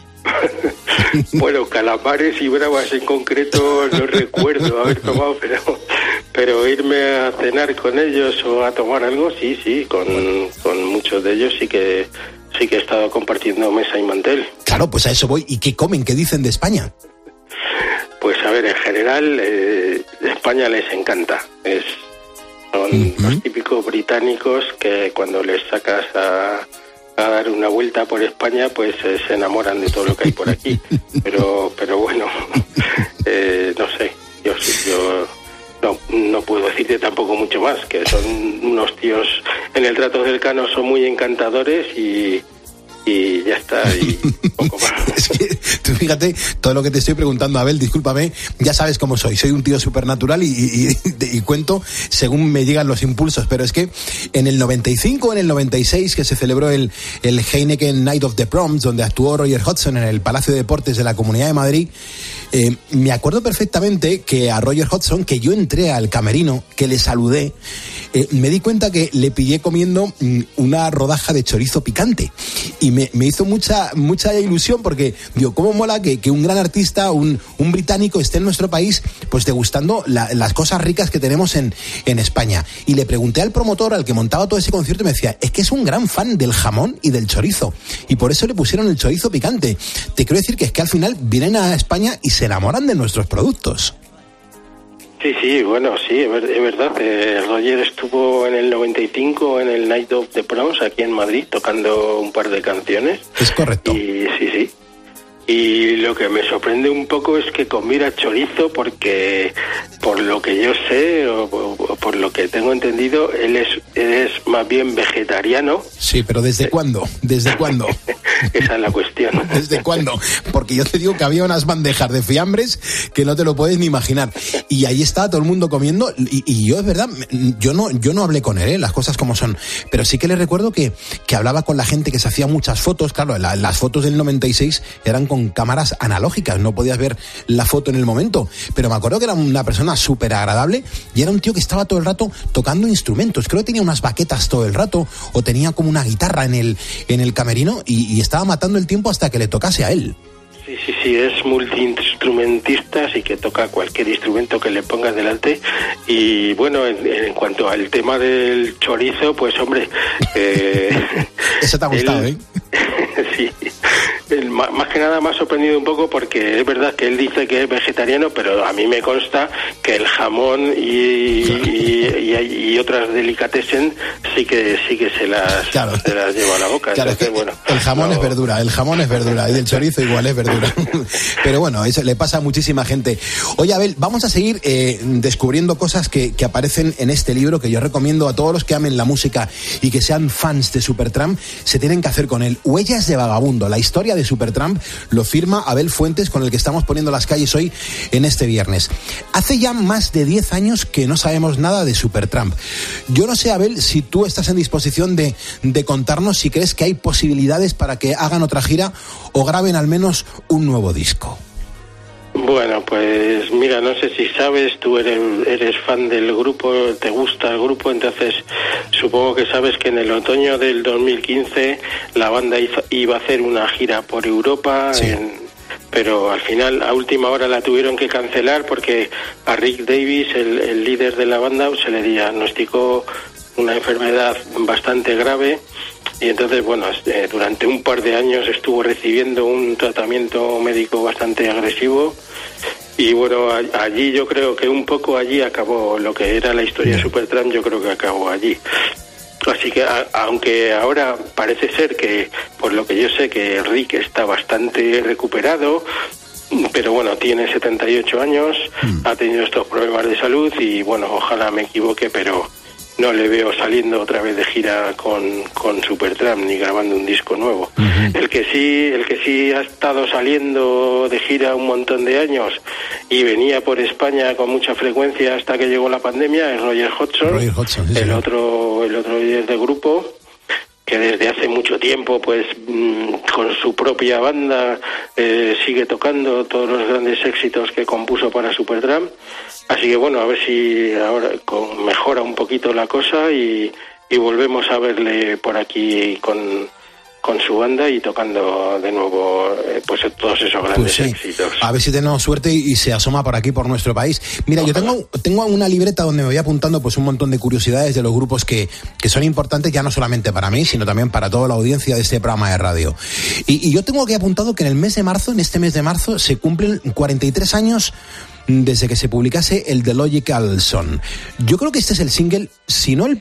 Bueno, calamares y bravas en concreto no recuerdo haber tomado, pero irme a cenar con ellos o a tomar algo, sí, con muchos de ellos sí que he estado compartiendo mesa y mantel. Claro, pues a eso voy. ¿Y qué comen? ¿Qué dicen de España? Pues a ver, en general España les encanta. Son los típicos británicos que cuando les sacas a dar una vuelta por España pues se enamoran de todo lo que hay por aquí, pero bueno, no sé, yo no puedo decirte tampoco mucho más, que son unos tíos en el trato cercano, son muy encantadores y ya está, y poco más. Es que, tú fíjate, todo lo que te estoy preguntando, Abel, discúlpame, ya sabes cómo soy un tío supernatural y cuento según me llegan los impulsos, pero es que en el 95, en el 96, que se celebró el Heineken Night of the Proms, donde actuó Roger Hodgson en el Palacio de Deportes de la Comunidad de Madrid, me acuerdo perfectamente que a Roger Hodgson, que yo entré al camerino, que le saludé, me di cuenta que le pillé comiendo una rodaja de chorizo picante y me hizo mucha ilusión, porque digo, cómo mola que un gran artista, un británico esté en nuestro país pues degustando las cosas ricas que tenemos en España. Y le pregunté al promotor, al que montaba todo ese concierto, y me decía, es que es un gran fan del jamón y del chorizo y por eso le pusieron el chorizo picante. Te quiero decir que es que al final vienen a España y se enamoran de nuestros productos. Sí, bueno, sí, es verdad. Roger estuvo en el 95 en el Night of the Proms aquí en Madrid tocando un par de canciones. Es correcto. Y sí. Y lo que me sorprende un poco es que comiera chorizo, porque por lo que yo sé o por lo que tengo entendido, él es más bien vegetariano. Sí, pero ¿desde cuándo? ¿Desde cuándo? Esa es la cuestión. ¿Desde cuándo? Porque yo te digo que había unas bandejas de fiambres que no te lo puedes ni imaginar. Y ahí estaba todo el mundo comiendo, y yo, es verdad, yo no hablé con él, las cosas como son, pero sí que le recuerdo que hablaba con la gente, que se hacía muchas fotos. Claro, las fotos del 96 eran con cámaras analógicas, no podías ver la foto en el momento, pero me acuerdo que era una persona súper agradable, y era un tío que estaba todo el rato tocando instrumentos. Creo que tenía unas baquetas todo el rato, o tenía como una guitarra en el camerino, y estaba matando el tiempo hasta que le tocase a él. Sí, es multiinstrumentista, así que toca cualquier instrumento que le pongas delante. Y bueno, en cuanto al tema del chorizo, pues hombre... Eso te ha gustado, ¿eh? Sí. Más que nada me ha sorprendido un poco, porque es verdad que él dice que es vegetariano, pero a mí me consta que el jamón y otras delicatessen sí que se las lleva a la boca. Claro, entonces, bueno, el jamón es verdura, y el chorizo igual es verdura. Pero bueno, eso le pasa a muchísima gente. Oye, Abel, vamos a seguir descubriendo cosas que aparecen en este libro, que yo recomiendo a todos los que amen la música y que sean fans de Supertramp. Se tienen que hacer con él. Huellas de vagabundo, la historia de Supertramp, lo firma Abel Fuentes, con el que estamos poniendo las calles hoy en este viernes. Hace ya más de 10 años que no sabemos nada de Supertramp. Yo no sé, Abel, si tú estás en disposición de contarnos si crees que hay posibilidades para que hagan otra gira o graben al menos un nuevo disco. Bueno, pues mira, no sé si sabes, tú eres fan del grupo, te gusta el grupo, entonces supongo que sabes que en el otoño del 2015 la banda iba a hacer una gira por Europa, sí. Pero al final, a última hora, la tuvieron que cancelar porque a Rick Davies, el líder de la banda, se le diagnosticó una enfermedad bastante grave. Y entonces, bueno, durante un par de años estuvo recibiendo un tratamiento médico bastante agresivo. Y bueno, allí yo creo que un poco allí acabó lo que era la historia de Supertramp, yo creo que acabó allí. Así que, aunque ahora parece ser que, por lo que yo sé, que Rick está bastante recuperado, pero bueno, tiene 78 años, ha tenido estos problemas de salud y bueno, ojalá me equivoque, pero no le veo saliendo otra vez de gira con Supertramp ni grabando un disco nuevo. Uh-huh. El que sí ha estado saliendo de gira un montón de años y venía por España con mucha frecuencia hasta que llegó la pandemia es Roger Hodgson, sí, el otro líder del grupo, que desde hace mucho tiempo pues con su propia banda sigue tocando todos los grandes éxitos que compuso para Supertramp. Así que bueno, a ver si ahora mejora un poquito la cosa y volvemos a verle por aquí con su banda y tocando de nuevo pues todos esos grandes éxitos. A ver si tenemos suerte y se asoma por aquí, por nuestro país. Mira, ojalá. Yo tengo una libreta donde me voy apuntando pues un montón de curiosidades de los grupos que son importantes, ya no solamente para mí, sino también para toda la audiencia de este programa de radio. Y yo tengo aquí apuntado que en este mes de marzo, se cumplen 43 años desde que se publicase el The Logical Song. Yo creo que este es el single, si no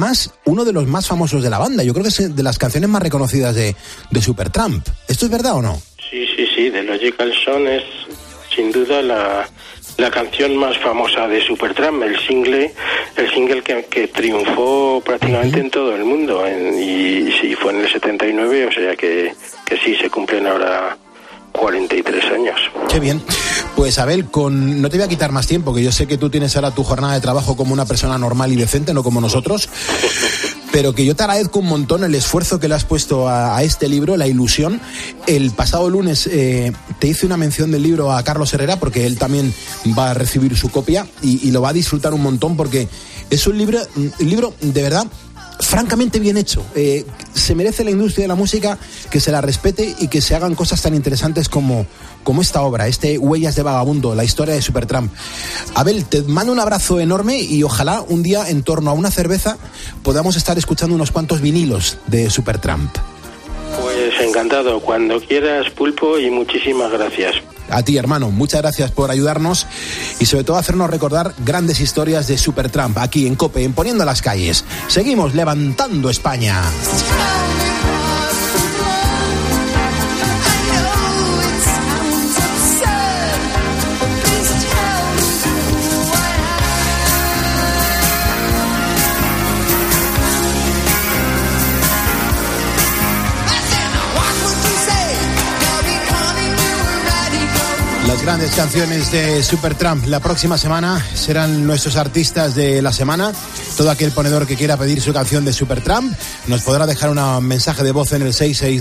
uno de los más famosos de la banda. Yo creo que es de las canciones más reconocidas de Supertramp. ¿Esto es verdad o no? Sí, The Logical Song es sin duda la canción más famosa de Supertramp, el single que triunfó prácticamente en todo el mundo, y sí, fue en el 79, o sea que sí, se cumplen ahora 43 años. Qué bien. Pues Abel, no te voy a quitar más tiempo, que yo sé que tú tienes ahora tu jornada de trabajo como una persona normal y decente, no como nosotros, pero que yo te agradezco un montón el esfuerzo que le has puesto a este libro, la ilusión. El pasado lunes te hice una mención del libro a Carlos Herrera, porque él también va a recibir su copia y lo va a disfrutar un montón, porque es un libro de verdad francamente bien hecho. Se merece la industria de la música que se la respete y que se hagan cosas tan interesantes como esta obra, Huellas de Vagabundo, la historia de Supertramp. Abel, te mando un abrazo enorme y ojalá un día en torno a una cerveza podamos estar escuchando unos cuantos vinilos de Supertramp. Pues encantado, cuando quieras, Pulpo, y muchísimas gracias. A ti, hermano, muchas gracias por ayudarnos y sobre todo hacernos recordar grandes historias de Supertramp aquí en COPE, en Poniendo las Calles. Seguimos levantando España. Las grandes canciones de Supertramp. La próxima semana serán nuestros artistas de la semana. Todo aquel ponedor que quiera pedir su canción de Supertramp nos podrá dejar un mensaje de voz en el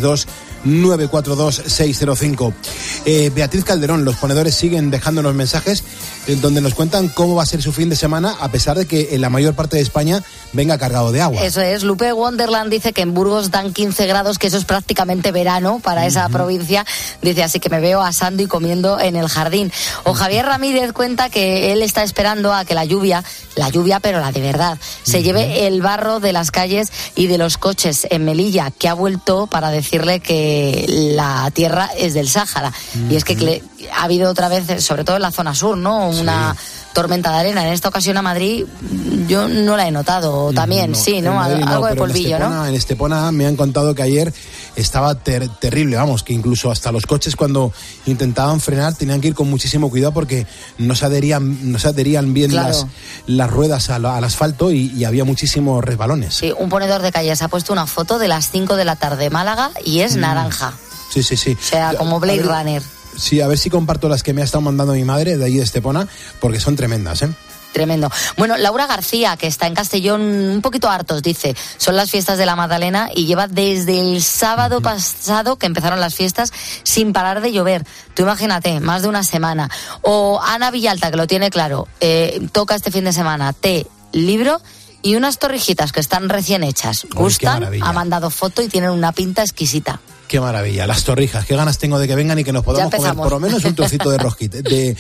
662-942-605. Beatriz Calderón, los ponedores siguen dejándonos mensajes donde nos cuentan cómo va a ser su fin de semana, a pesar de que en la mayor parte de España venga cargado de agua. Eso es. Lupe Wonderland dice que en Burgos dan 15 grados, que eso es prácticamente verano para esa provincia. Dice, así que me veo asando y comiendo en el jardín. O Javier Ramírez cuenta que él está esperando a que la lluvia, pero la de verdad, se lleve el barro de las calles y de los coches en Melilla, que ha vuelto para decirle que la tierra es del Sáhara. Y es que ha habido otra vez, sobre todo en la zona sur, ¿no? Una tormenta de arena. En esta ocasión a Madrid yo no la he notado. También, algo de polvillo, ¿no? En Estepona me han contado que ayer estaba terrible, vamos, que incluso hasta los coches cuando intentaban frenar tenían que ir con muchísimo cuidado porque no se adherían bien las ruedas al asfalto y había muchísimos resbalones. Sí, un ponedor de calles ha puesto una foto de las 5 de la tarde Málaga y es naranja. Sí. O sea, como Blade Runner. Sí, a ver si comparto las que me ha estado mandando mi madre de allí de Estepona, porque son tremendas, ¿eh? Tremendo. Bueno, Laura García, que está en Castellón, un poquito hartos, dice, son las fiestas de la Magdalena y lleva desde el sábado pasado que empezaron las fiestas sin parar de llover. Tú imagínate, más de una semana. O Ana Villalta, que lo tiene claro, toca este fin de semana té, libro y unas torrijitas que están recién hechas. Gustan, ha mandado foto y tienen una pinta exquisita. Qué maravilla, las torrijas, qué ganas tengo de que vengan y que nos podamos comer por lo menos un trocito de rosquita, de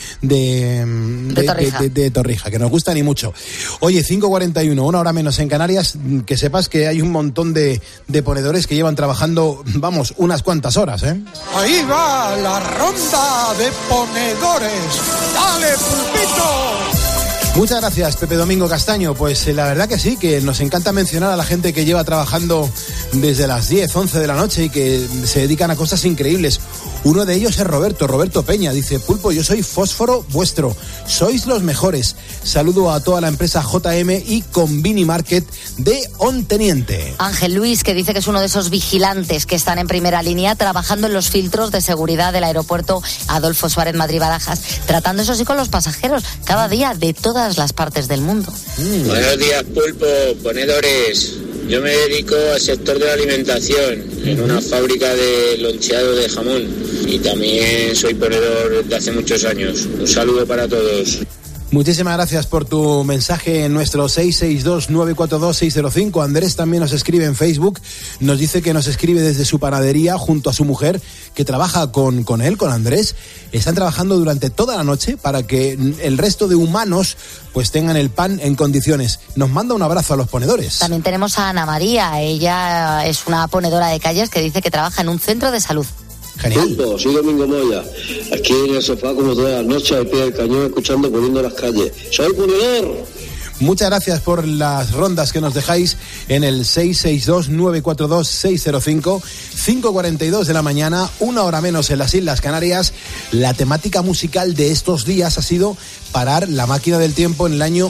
torrija, que nos gustan y mucho. Oye, 5:41, una hora menos en Canarias, que sepas que hay un montón de ponedores que llevan trabajando, vamos, unas cuantas horas, ¿eh? Ahí va la ronda de ponedores. ¡Dale, pulpito! Muchas gracias, Pepe Domingo Castaño. Pues la verdad que sí, que nos encanta mencionar a la gente que lleva trabajando desde las 10, 11 de la noche y que se dedican a cosas increíbles. Uno de ellos es Roberto Peña. Dice, Pulpo, yo soy fósforo vuestro. Sois los mejores. Saludo a toda la empresa JM y Convini Market de Onteniente. Ángel Luis, que dice que es uno de esos vigilantes que están en primera línea trabajando en los filtros de seguridad del aeropuerto Adolfo Suárez Madrid-Barajas, tratando eso sí con los pasajeros cada día de todas las partes del mundo. Buenos días, Pulpo, ponedores. Yo me dedico al sector de la alimentación en una fábrica de loncheado de jamón y también soy ponedor desde hace muchos años. Un saludo para todos. Muchísimas gracias por tu mensaje en nuestro 662-942-605. Andrés también nos escribe en Facebook, nos dice que nos escribe desde su panadería junto a su mujer, que trabaja con él, con Andrés. Están trabajando durante toda la noche para que el resto de humanos pues tengan el pan en condiciones. Nos manda un abrazo a los ponedores. También tenemos a Ana María, ella es una ponedora de calles que dice que trabaja en un centro de salud. Genial. Soy Domingo Moya, aquí en el sofá como todas las noches al pie del cañón escuchando Poniendo las Calles. ¡Soy ponedor! Muchas gracias por las rondas que nos dejáis en el 662-942-605, 5:42 de la mañana, una hora menos en las Islas Canarias. La temática musical de estos días ha sido parar la máquina del tiempo en el año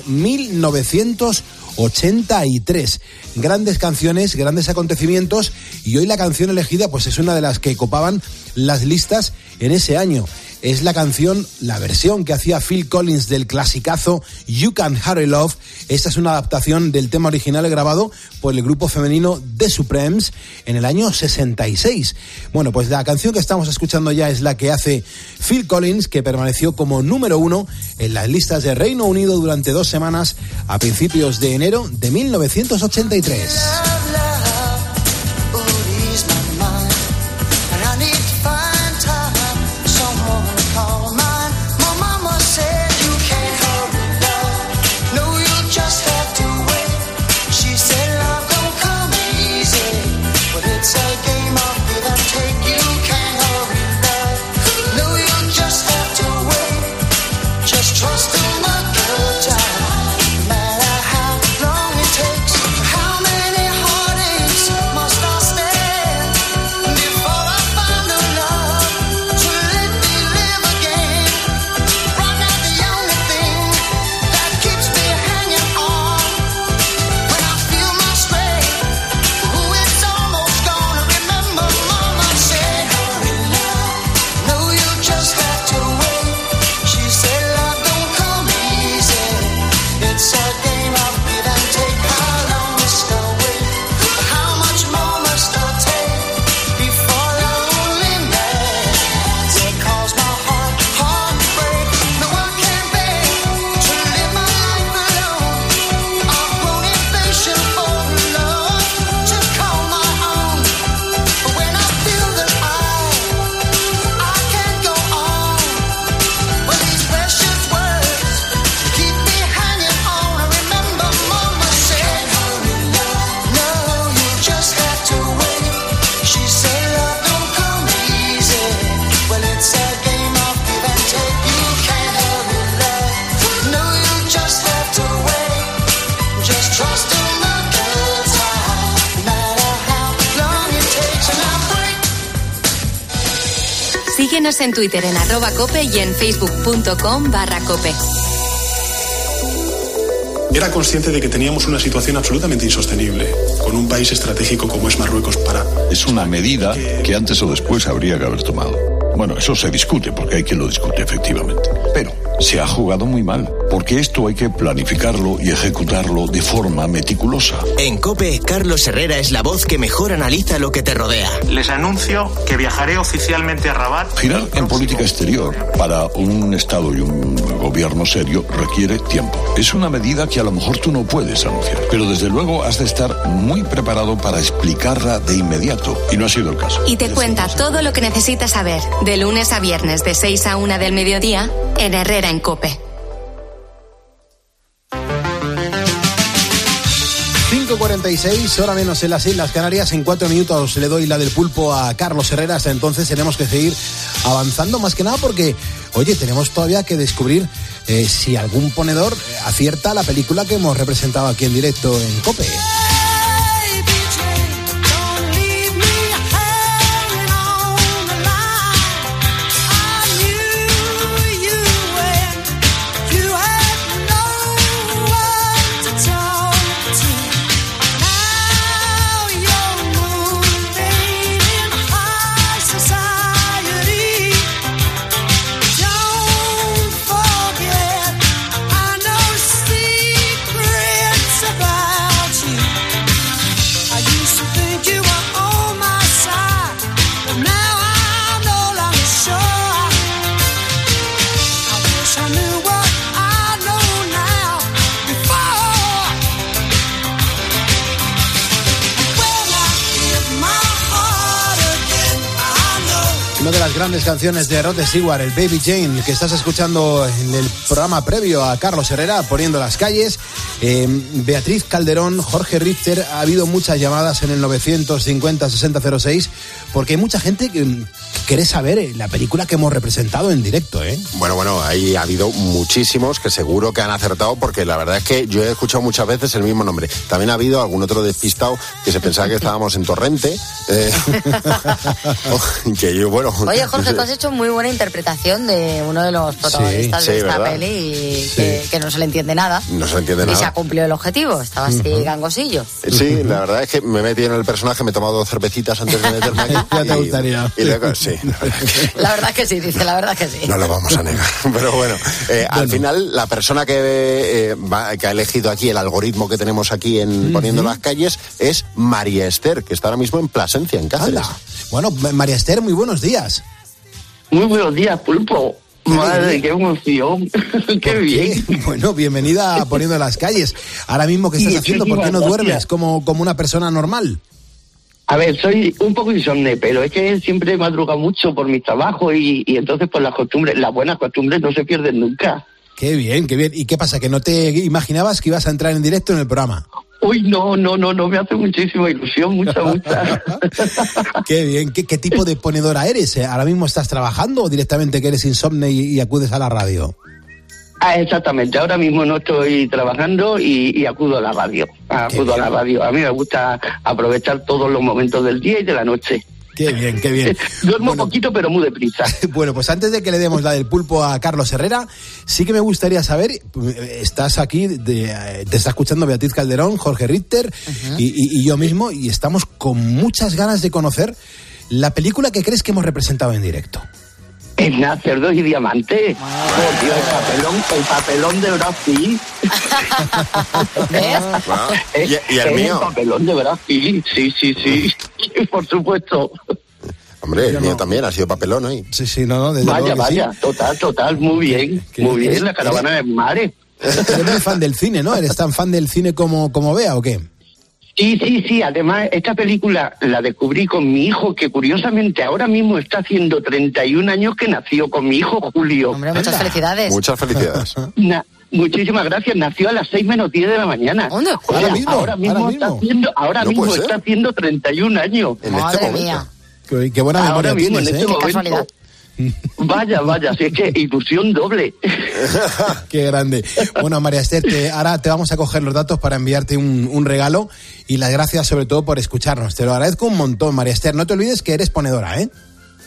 1983. Grandes canciones, grandes acontecimientos, y hoy la canción elegida pues es una de las que copaban las listas en ese año. Es la versión que hacía Phil Collins del clasicazo You Can't Hurry Love. Esta es una adaptación del tema original grabado por el grupo femenino The Supremes en el año 66. Bueno, pues la canción que estamos escuchando ya es la que hace Phil Collins, que permaneció como número 1 en las listas de Reino Unido durante 2 semanas a principios de enero de 1983. How many Síguenos en Twitter en @cope y en facebook.com/cope. Era consciente de que teníamos una situación absolutamente insostenible, con un país estratégico como es Marruecos para... Es una medida que antes o después habría que haber tomado. Bueno, eso se discute, porque hay quien lo discute, efectivamente. Pero se ha jugado muy mal, porque esto hay que planificarlo y ejecutarlo de forma meticulosa. En COPE, Carlos Herrera es la voz que mejor analiza lo que te rodea. Les anuncio que viajaré oficialmente a Rabat. Girar en política exterior para un Estado y un gobierno serio requiere tiempo. Es una medida que a lo mejor tú no puedes anunciar, pero desde luego has de estar muy preparado para explicarla de inmediato, y no ha sido el caso. Y te cuenta todo lo que necesitas saber, de lunes a viernes de 6 a 1 del mediodía, en Herrera en COPE. 5:46, hora menos en las Islas Canarias. En 4 minutos le doy la del pulpo a Carlos Herrera. Hasta entonces tenemos que seguir avanzando, más que nada porque, oye, tenemos todavía que descubrir si algún ponedor acierta la película que hemos representado aquí en directo en COPE. Una de las grandes canciones de Rod Stewart, el Baby Jane, que estás escuchando en el programa previo a Carlos Herrera, Poniendo las calles. Beatriz Calderón, Jorge Richter, ha habido muchas llamadas en el 950-6006, porque hay mucha gente que quiere saber la película que hemos representado en directo, ¿eh? Bueno, ahí ha habido muchísimos que seguro que han acertado, porque la verdad es que yo he escuchado muchas veces el mismo nombre. También ha habido algún otro despistado que se pensaba que estábamos en Torrente. Que yo, bueno... Oye, Jorge, tú has hecho muy buena interpretación de uno de los protagonistas de esta peli y que no se le entiende nada. No se le entiende nada. Y se ha cumplido el objetivo, estaba así gangosillo. Sí, la verdad es que me he metido en el personaje, me he tomado 2 cervecitas antes de meterme aquí. Ya te gustaría. Y luego, sí. La verdad que sí, dice, la verdad que sí. No lo vamos a negar. Pero bueno, al final, la persona que ha elegido aquí el algoritmo que tenemos aquí en Poniendo las calles es María Esther, que está ahora mismo en Plasencia, en Cáceres. Anda. Bueno, María Esther, muy buenos días. Muy buenos días, pulpo. Madre, qué emoción. Qué bien. Bueno, bienvenida a Poniendo las calles. Ahora mismo, ¿qué estás haciendo? ¿Por qué no duermes como una persona normal? A ver, soy un poco insomne, pero es que siempre madruga mucho por mi trabajo y entonces pues las buenas costumbres no se pierden nunca. Qué bien, qué bien. ¿Y qué pasa, que no te imaginabas que ibas a entrar en directo en el programa? Uy, no, me hace muchísima ilusión, mucha. Qué bien. ¿Qué tipo de ponedora eres? ¿Ahora mismo estás trabajando o directamente que eres insomne y acudes a la radio? Exactamente, ahora mismo no estoy trabajando y acudo a la radio. A la radio. A mí me gusta aprovechar todos los momentos del día y de la noche. Qué bien, qué bien. Duermo poquito, pero muy deprisa. Bueno, pues antes de que le demos la del pulpo a Carlos Herrera, sí que me gustaría saber, estás aquí, te está escuchando Beatriz Calderón, Jorge Richter y yo mismo, y estamos con muchas ganas de conocer la película que crees que hemos representado en directo. Es Cerdos y Diamantes. Oh, Dios, el papelón de Brasil. ¿Ves? ¿Y el mío? El papelón de Brasil, sí. Por supuesto. Hombre, el mío también ha sido papelón hoy. Sí, no. Vaya, total, muy bien. Muy bien, la caravana de mares. Eres muy fan del cine, ¿no? ¿Eres tan fan del cine como Bea o qué? Sí, además esta película la descubrí con mi hijo, que curiosamente ahora mismo está haciendo 31 años que nació, con mi hijo Julio. Hombre, muchas felicidades. Muchas felicidades. Muchísimas gracias, nació a las 6:10 de la mañana. ¿Dónde? Ahora mismo está haciendo 31 años. En este momento. Qué buena memoria tienes, ¿eh? Qué casualidad. Vaya, si es que ilusión doble. Qué grande. Bueno, María Esther, ahora te vamos a coger los datos para enviarte un regalo, y las gracias sobre todo por escucharnos. Te lo agradezco un montón, María Esther. No te olvides que eres ponedora, ¿eh?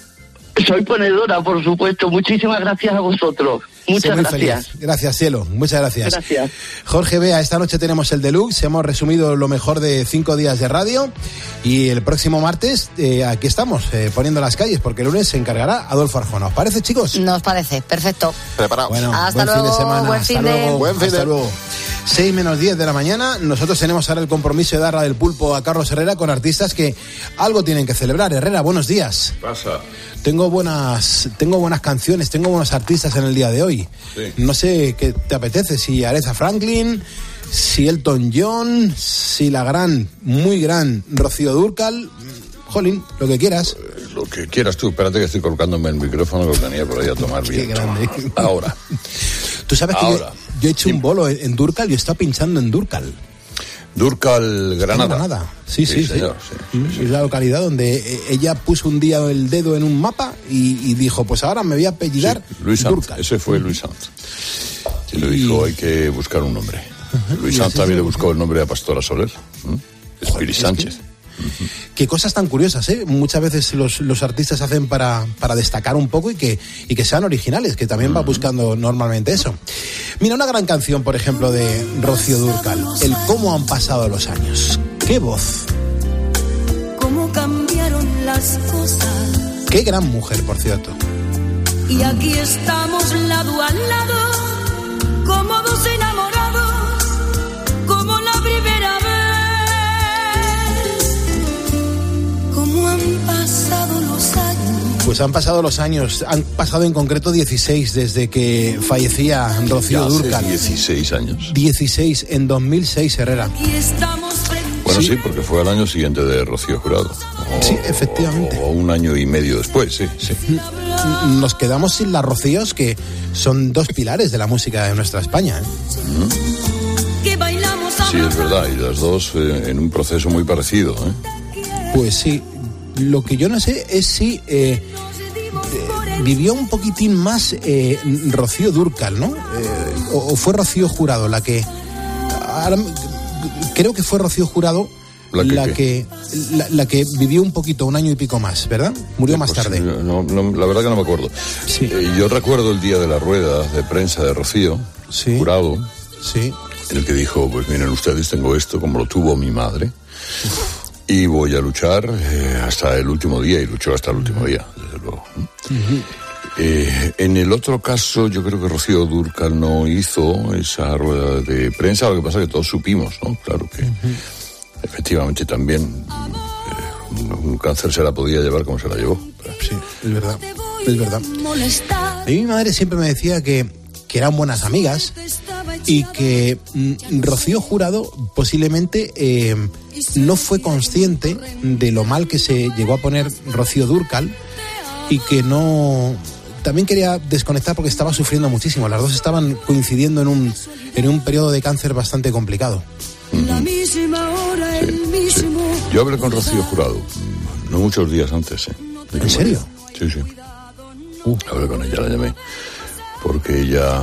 Soy ponedora, por supuesto. Muchísimas gracias a vosotros. Muchas gracias. Feliz. Gracias, cielo. Muchas gracias. Gracias. Jorge Bea, esta noche tenemos el Deluxe. Hemos resumido lo mejor de 5 días de radio. Y el próximo martes, aquí estamos, poniendo las calles, porque el lunes se encargará Adolfo Arjona. ¿Os parece, chicos? Nos parece. Perfecto. Preparados. Bueno, hasta buen luego. fin de semana. Buen hasta fin luego. de... Buen fin hasta luego. 6 menos 10 de la mañana. Nosotros tenemos ahora el compromiso de dar la del pulpo a Carlos Herrera con artistas que algo tienen que celebrar. Herrera, buenos días. Pasa. Tengo buenas canciones, tengo buenos artistas en el día de hoy. Sí. No sé qué te apetece, si Aretha Franklin, si Elton John, si la muy gran Rocío Dúrcal. Jolín, lo que quieras. Lo que quieras tú. Espérate que estoy colocándome el micrófono que lo tenía por ahí a tomar bien. Qué grande. Ahora. Tú sabes que yo he hecho un bolo en Dúrcal y he estado pinchando en Dúrcal. Dúrcal, Granada. Sí. Señor, sí. Es la localidad donde ella puso un día el dedo en un mapa y dijo, pues ahora me voy a apellidar Luis Sanz. Dúrcal. Ese fue Luis Sanz. Y le dijo, hay que buscar un nombre. Luis Sanz también le buscó el nombre a Pastora Soler. Espíritu Sánchez. Qué cosas tan curiosas, ¿eh? Muchas veces los artistas hacen para destacar un poco y que sean originales, que también va buscando normalmente eso. Mira, una gran canción, por ejemplo, de Rocío Dúrcal, el cómo han pasado los años. ¡Qué voz! Cómo cambiaron las cosas. ¡Qué gran mujer, por cierto! Y aquí estamos lado a lado, como dos enamorados, como la primera vez. Han pasado los años. Pues han pasado los años, han pasado en concreto 16 desde que fallecía Rocío Dúrcal. 16 años. 16 en 2006, Herrera. Bueno, sí, porque fue al año siguiente de Rocío Jurado. Sí, efectivamente. O un año y medio después, sí. Nos quedamos sin las Rocíos, que son dos pilares de la música de nuestra España. Sí, es verdad, y las dos en un proceso muy parecido. Pues sí. Lo que yo no sé es si vivió un poquitín más Rocío Dúrcal, ¿no? O fue Rocío Jurado la que... Ahora, creo que fue Rocío Jurado la que vivió un poquito, un año y pico más, ¿verdad? Murió más tarde. No, la verdad que no me acuerdo. Sí. Yo recuerdo el día de la rueda de prensa de Rocío Jurado, en el que dijo, pues miren ustedes, tengo esto como lo tuvo mi madre. Y voy a luchar hasta el último día, y luchó hasta el último día, desde luego. En el otro caso, yo creo que Rocío Dúrcal no hizo esa rueda de prensa, lo que pasa es que todos supimos, ¿no? Claro que efectivamente también un cáncer se la podía llevar como se la llevó. Sí, es verdad. A mí mi madre siempre me decía que eran buenas amigas y que Rocío Jurado posiblemente no fue consciente de lo mal que se llegó a poner Rocío Dúrcal y que no... También quería desconectar porque estaba sufriendo muchísimo. Las dos estaban coincidiendo en un periodo de cáncer bastante complicado. Sí. Yo hablé con Rocío Jurado, no muchos días antes. ¿En serio? Sí. Hablé con ella, la llamé. Porque ella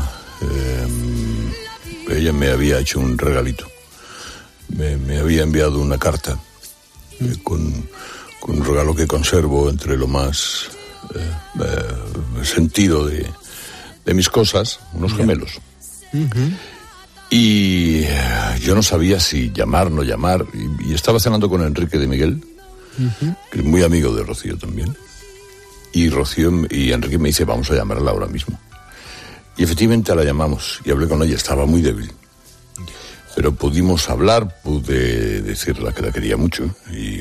me había hecho un regalito. Me había enviado una carta con un regalo que conservo entre lo más sentido de mis cosas, unos gemelos. Y yo no sabía si llamar, no llamar, y estaba cenando con Enrique de Miguel, que es muy amigo de Rocío también. Y Enrique me dice, vamos a llamarla ahora mismo. Y efectivamente la llamamos y hablé con ella, estaba muy débil. Pero pudimos hablar, pude decirle que la quería mucho y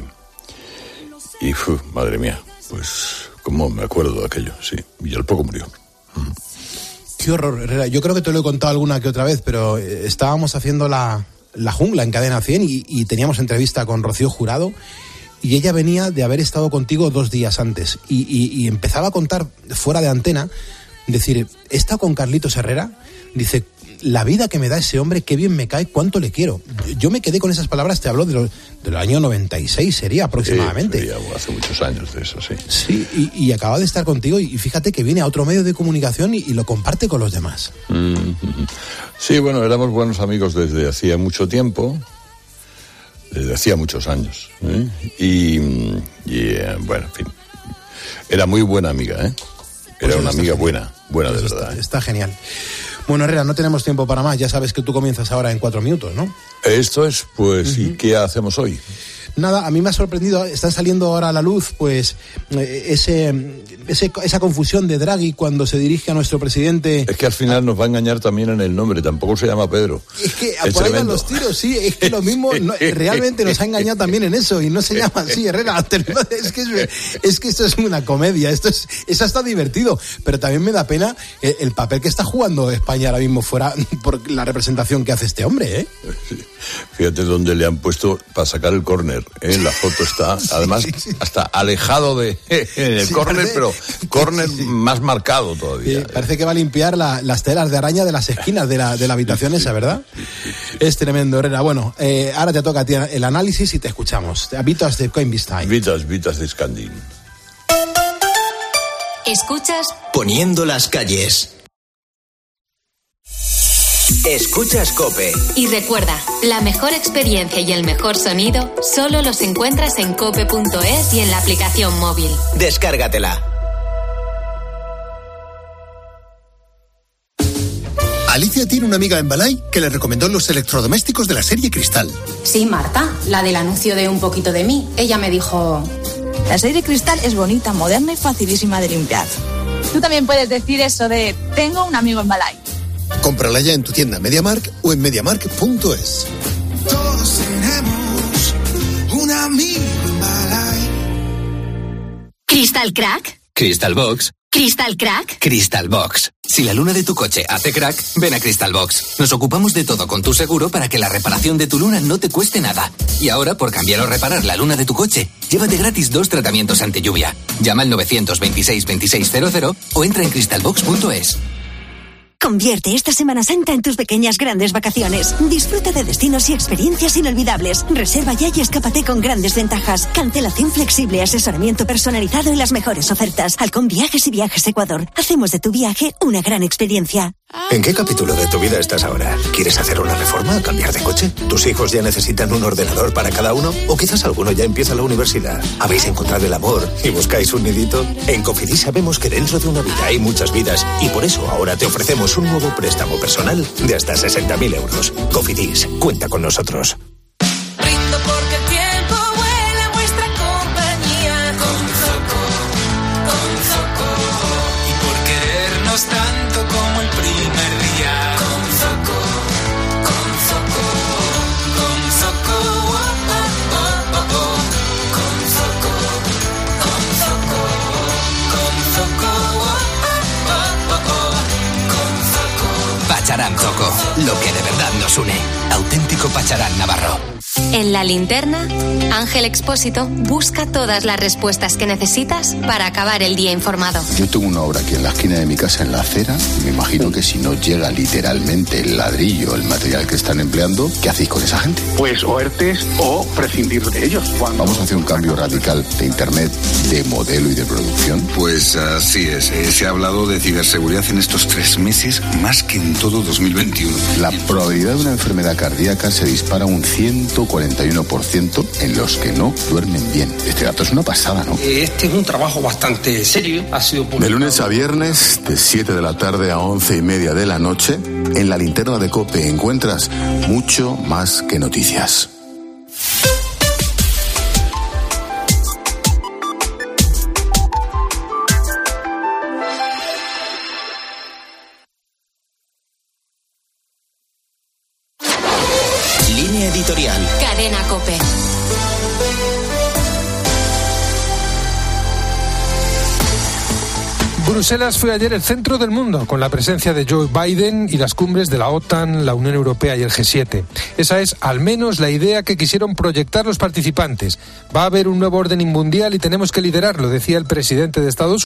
madre mía, pues cómo me acuerdo de aquello, sí. Y al poco murió. Qué horror, Herrera. Yo creo que te lo he contado alguna que otra vez, pero estábamos haciendo la jungla en Cadena 100 y teníamos entrevista con Rocío Jurado. Y ella venía de haber estado contigo 2 días antes y empezaba a contar fuera de antena, decir, he estado con Carlitos Herrera, dice, la vida que me da ese hombre, qué bien me cae, cuánto le quiero. Yo me quedé con esas palabras, te hablo del año 96 sería aproximadamente. Sí, hace muchos años de eso, sí. Sí, y acaba de estar contigo y fíjate que viene a otro medio de comunicación y lo comparte con los demás. Sí, bueno, éramos buenos amigos desde hacía mucho tiempo. Desde hacía muchos años. Bueno, en fin. Era muy buena amiga, ¿eh? Era una amiga buena de verdad. Está genial. Bueno, Herrera, no tenemos tiempo para más. Ya sabes que tú comienzas ahora en 4 minutos, ¿no? Esto es, pues, ¿y qué hacemos hoy? Nada, a mí me ha sorprendido, están saliendo ahora a la luz, pues, esa confusión de Draghi cuando se dirige a nuestro presidente. Es que al final nos va a engañar también en el nombre, tampoco se llama Pedro. Es que por ahí van los tiros, sí, es que lo mismo, realmente nos ha engañado también en eso, y no se llama así, Herrera. Es que esto es una comedia, eso está divertido, pero también me da pena el papel que está jugando España ahora mismo fuera por la representación que hace este hombre, ¿eh? Fíjate dónde le han puesto para sacar el córner. La foto está, además, hasta alejado en el córner, pero córner más marcado todavía. Sí, parece que va a limpiar las telas de araña de las esquinas de la habitación esa, ¿verdad? Es tremendo, Herrera. Bueno, ahora te toca a ti el análisis y te escuchamos. Vitas de Coinbestein. Vitas de Scandin. Escuchas Poniendo las calles. Escuchas COPE. Y recuerda, la mejor experiencia y el mejor sonido solo los encuentras en cope.es y en la aplicación móvil. Descárgatela. Alicia tiene una amiga en Balay que le recomendó los electrodomésticos de la serie Cristal. Sí, Marta, la del anuncio de Un poquito de mí. Ella me dijo... La serie Cristal es bonita, moderna y facilísima de limpiar. Tú también puedes decir eso de tengo un amigo en Balay. Cómprala ya en tu tienda MediaMarkt o en MediaMarkt.es. Todos tenemos un amigo en Balay. ¿Crystal Crack? Crystal Box. ¿Crystal Crack? Crystal Box. Si la luna de tu coche hace crack, ven a Crystal Box. Nos ocupamos de todo con tu seguro para que la reparación de tu luna no te cueste nada. Y ahora, por cambiar o reparar la luna de tu coche, llévate gratis 2 tratamientos ante lluvia. Llama al 926 2600 o entra en crystalbox.es. Convierte esta Semana Santa en tus pequeñas grandes vacaciones. Disfruta de destinos y experiencias inolvidables. Reserva ya y escápate con grandes ventajas. Cancelación flexible, asesoramiento personalizado y las mejores ofertas. Halcón Viajes y Viajes Ecuador. Hacemos de tu viaje una gran experiencia. ¿En qué capítulo de tu vida estás ahora? ¿Quieres hacer una reforma o cambiar de coche? ¿Tus hijos ya necesitan un ordenador para cada uno? ¿O quizás alguno ya empieza la universidad? ¿Habéis encontrado el amor y buscáis un nidito? En Cofidis sabemos que dentro de una vida hay muchas vidas y por eso ahora te ofrecemos un nuevo préstamo personal de hasta 60.000 euros. Cofidis, cuenta con nosotros. Brindo porque el tiempo vuela en vuestra compañía. Con Zoco. Y por querernos tanto como el primer día. Con Zoco. Con Zoco. Con Zoco. Pacharán Zoco, lo que de verdad nos une. Auténtico Pacharán Navarro. En La Linterna, Ángel Expósito busca todas las respuestas que necesitas para acabar el día informado. Yo tengo una obra aquí en la esquina de mi casa, en la acera, y me imagino que si no llega literalmente el ladrillo, el material que están empleando, ¿qué hacéis con esa gente? Pues o ERTES o prescindir de ellos. Vamos a hacer un cambio radical de Internet, de modelo y de producción. Pues así es. Se ha hablado de ciberseguridad en estos 3 meses más que en todo 2021. La probabilidad de una enfermedad cardíaca se dispara un 141% en los que no duermen bien. Este dato es una pasada, ¿no? Este es un trabajo bastante serio. Ha sido publicado. De lunes a viernes, de 7 de la tarde a 11:30 de la noche, en La Linterna de COPE encuentras mucho más que noticias. Línea editorial. Cadena COPE. Bruselas fue ayer el centro del mundo, con la presencia de Joe Biden y las cumbres de la OTAN, la Unión Europea y el G7. Esa es, al menos, la idea que quisieron proyectar los participantes. Va a haber un nuevo orden mundial y tenemos que liderarlo, decía el presidente de Estados Unidos.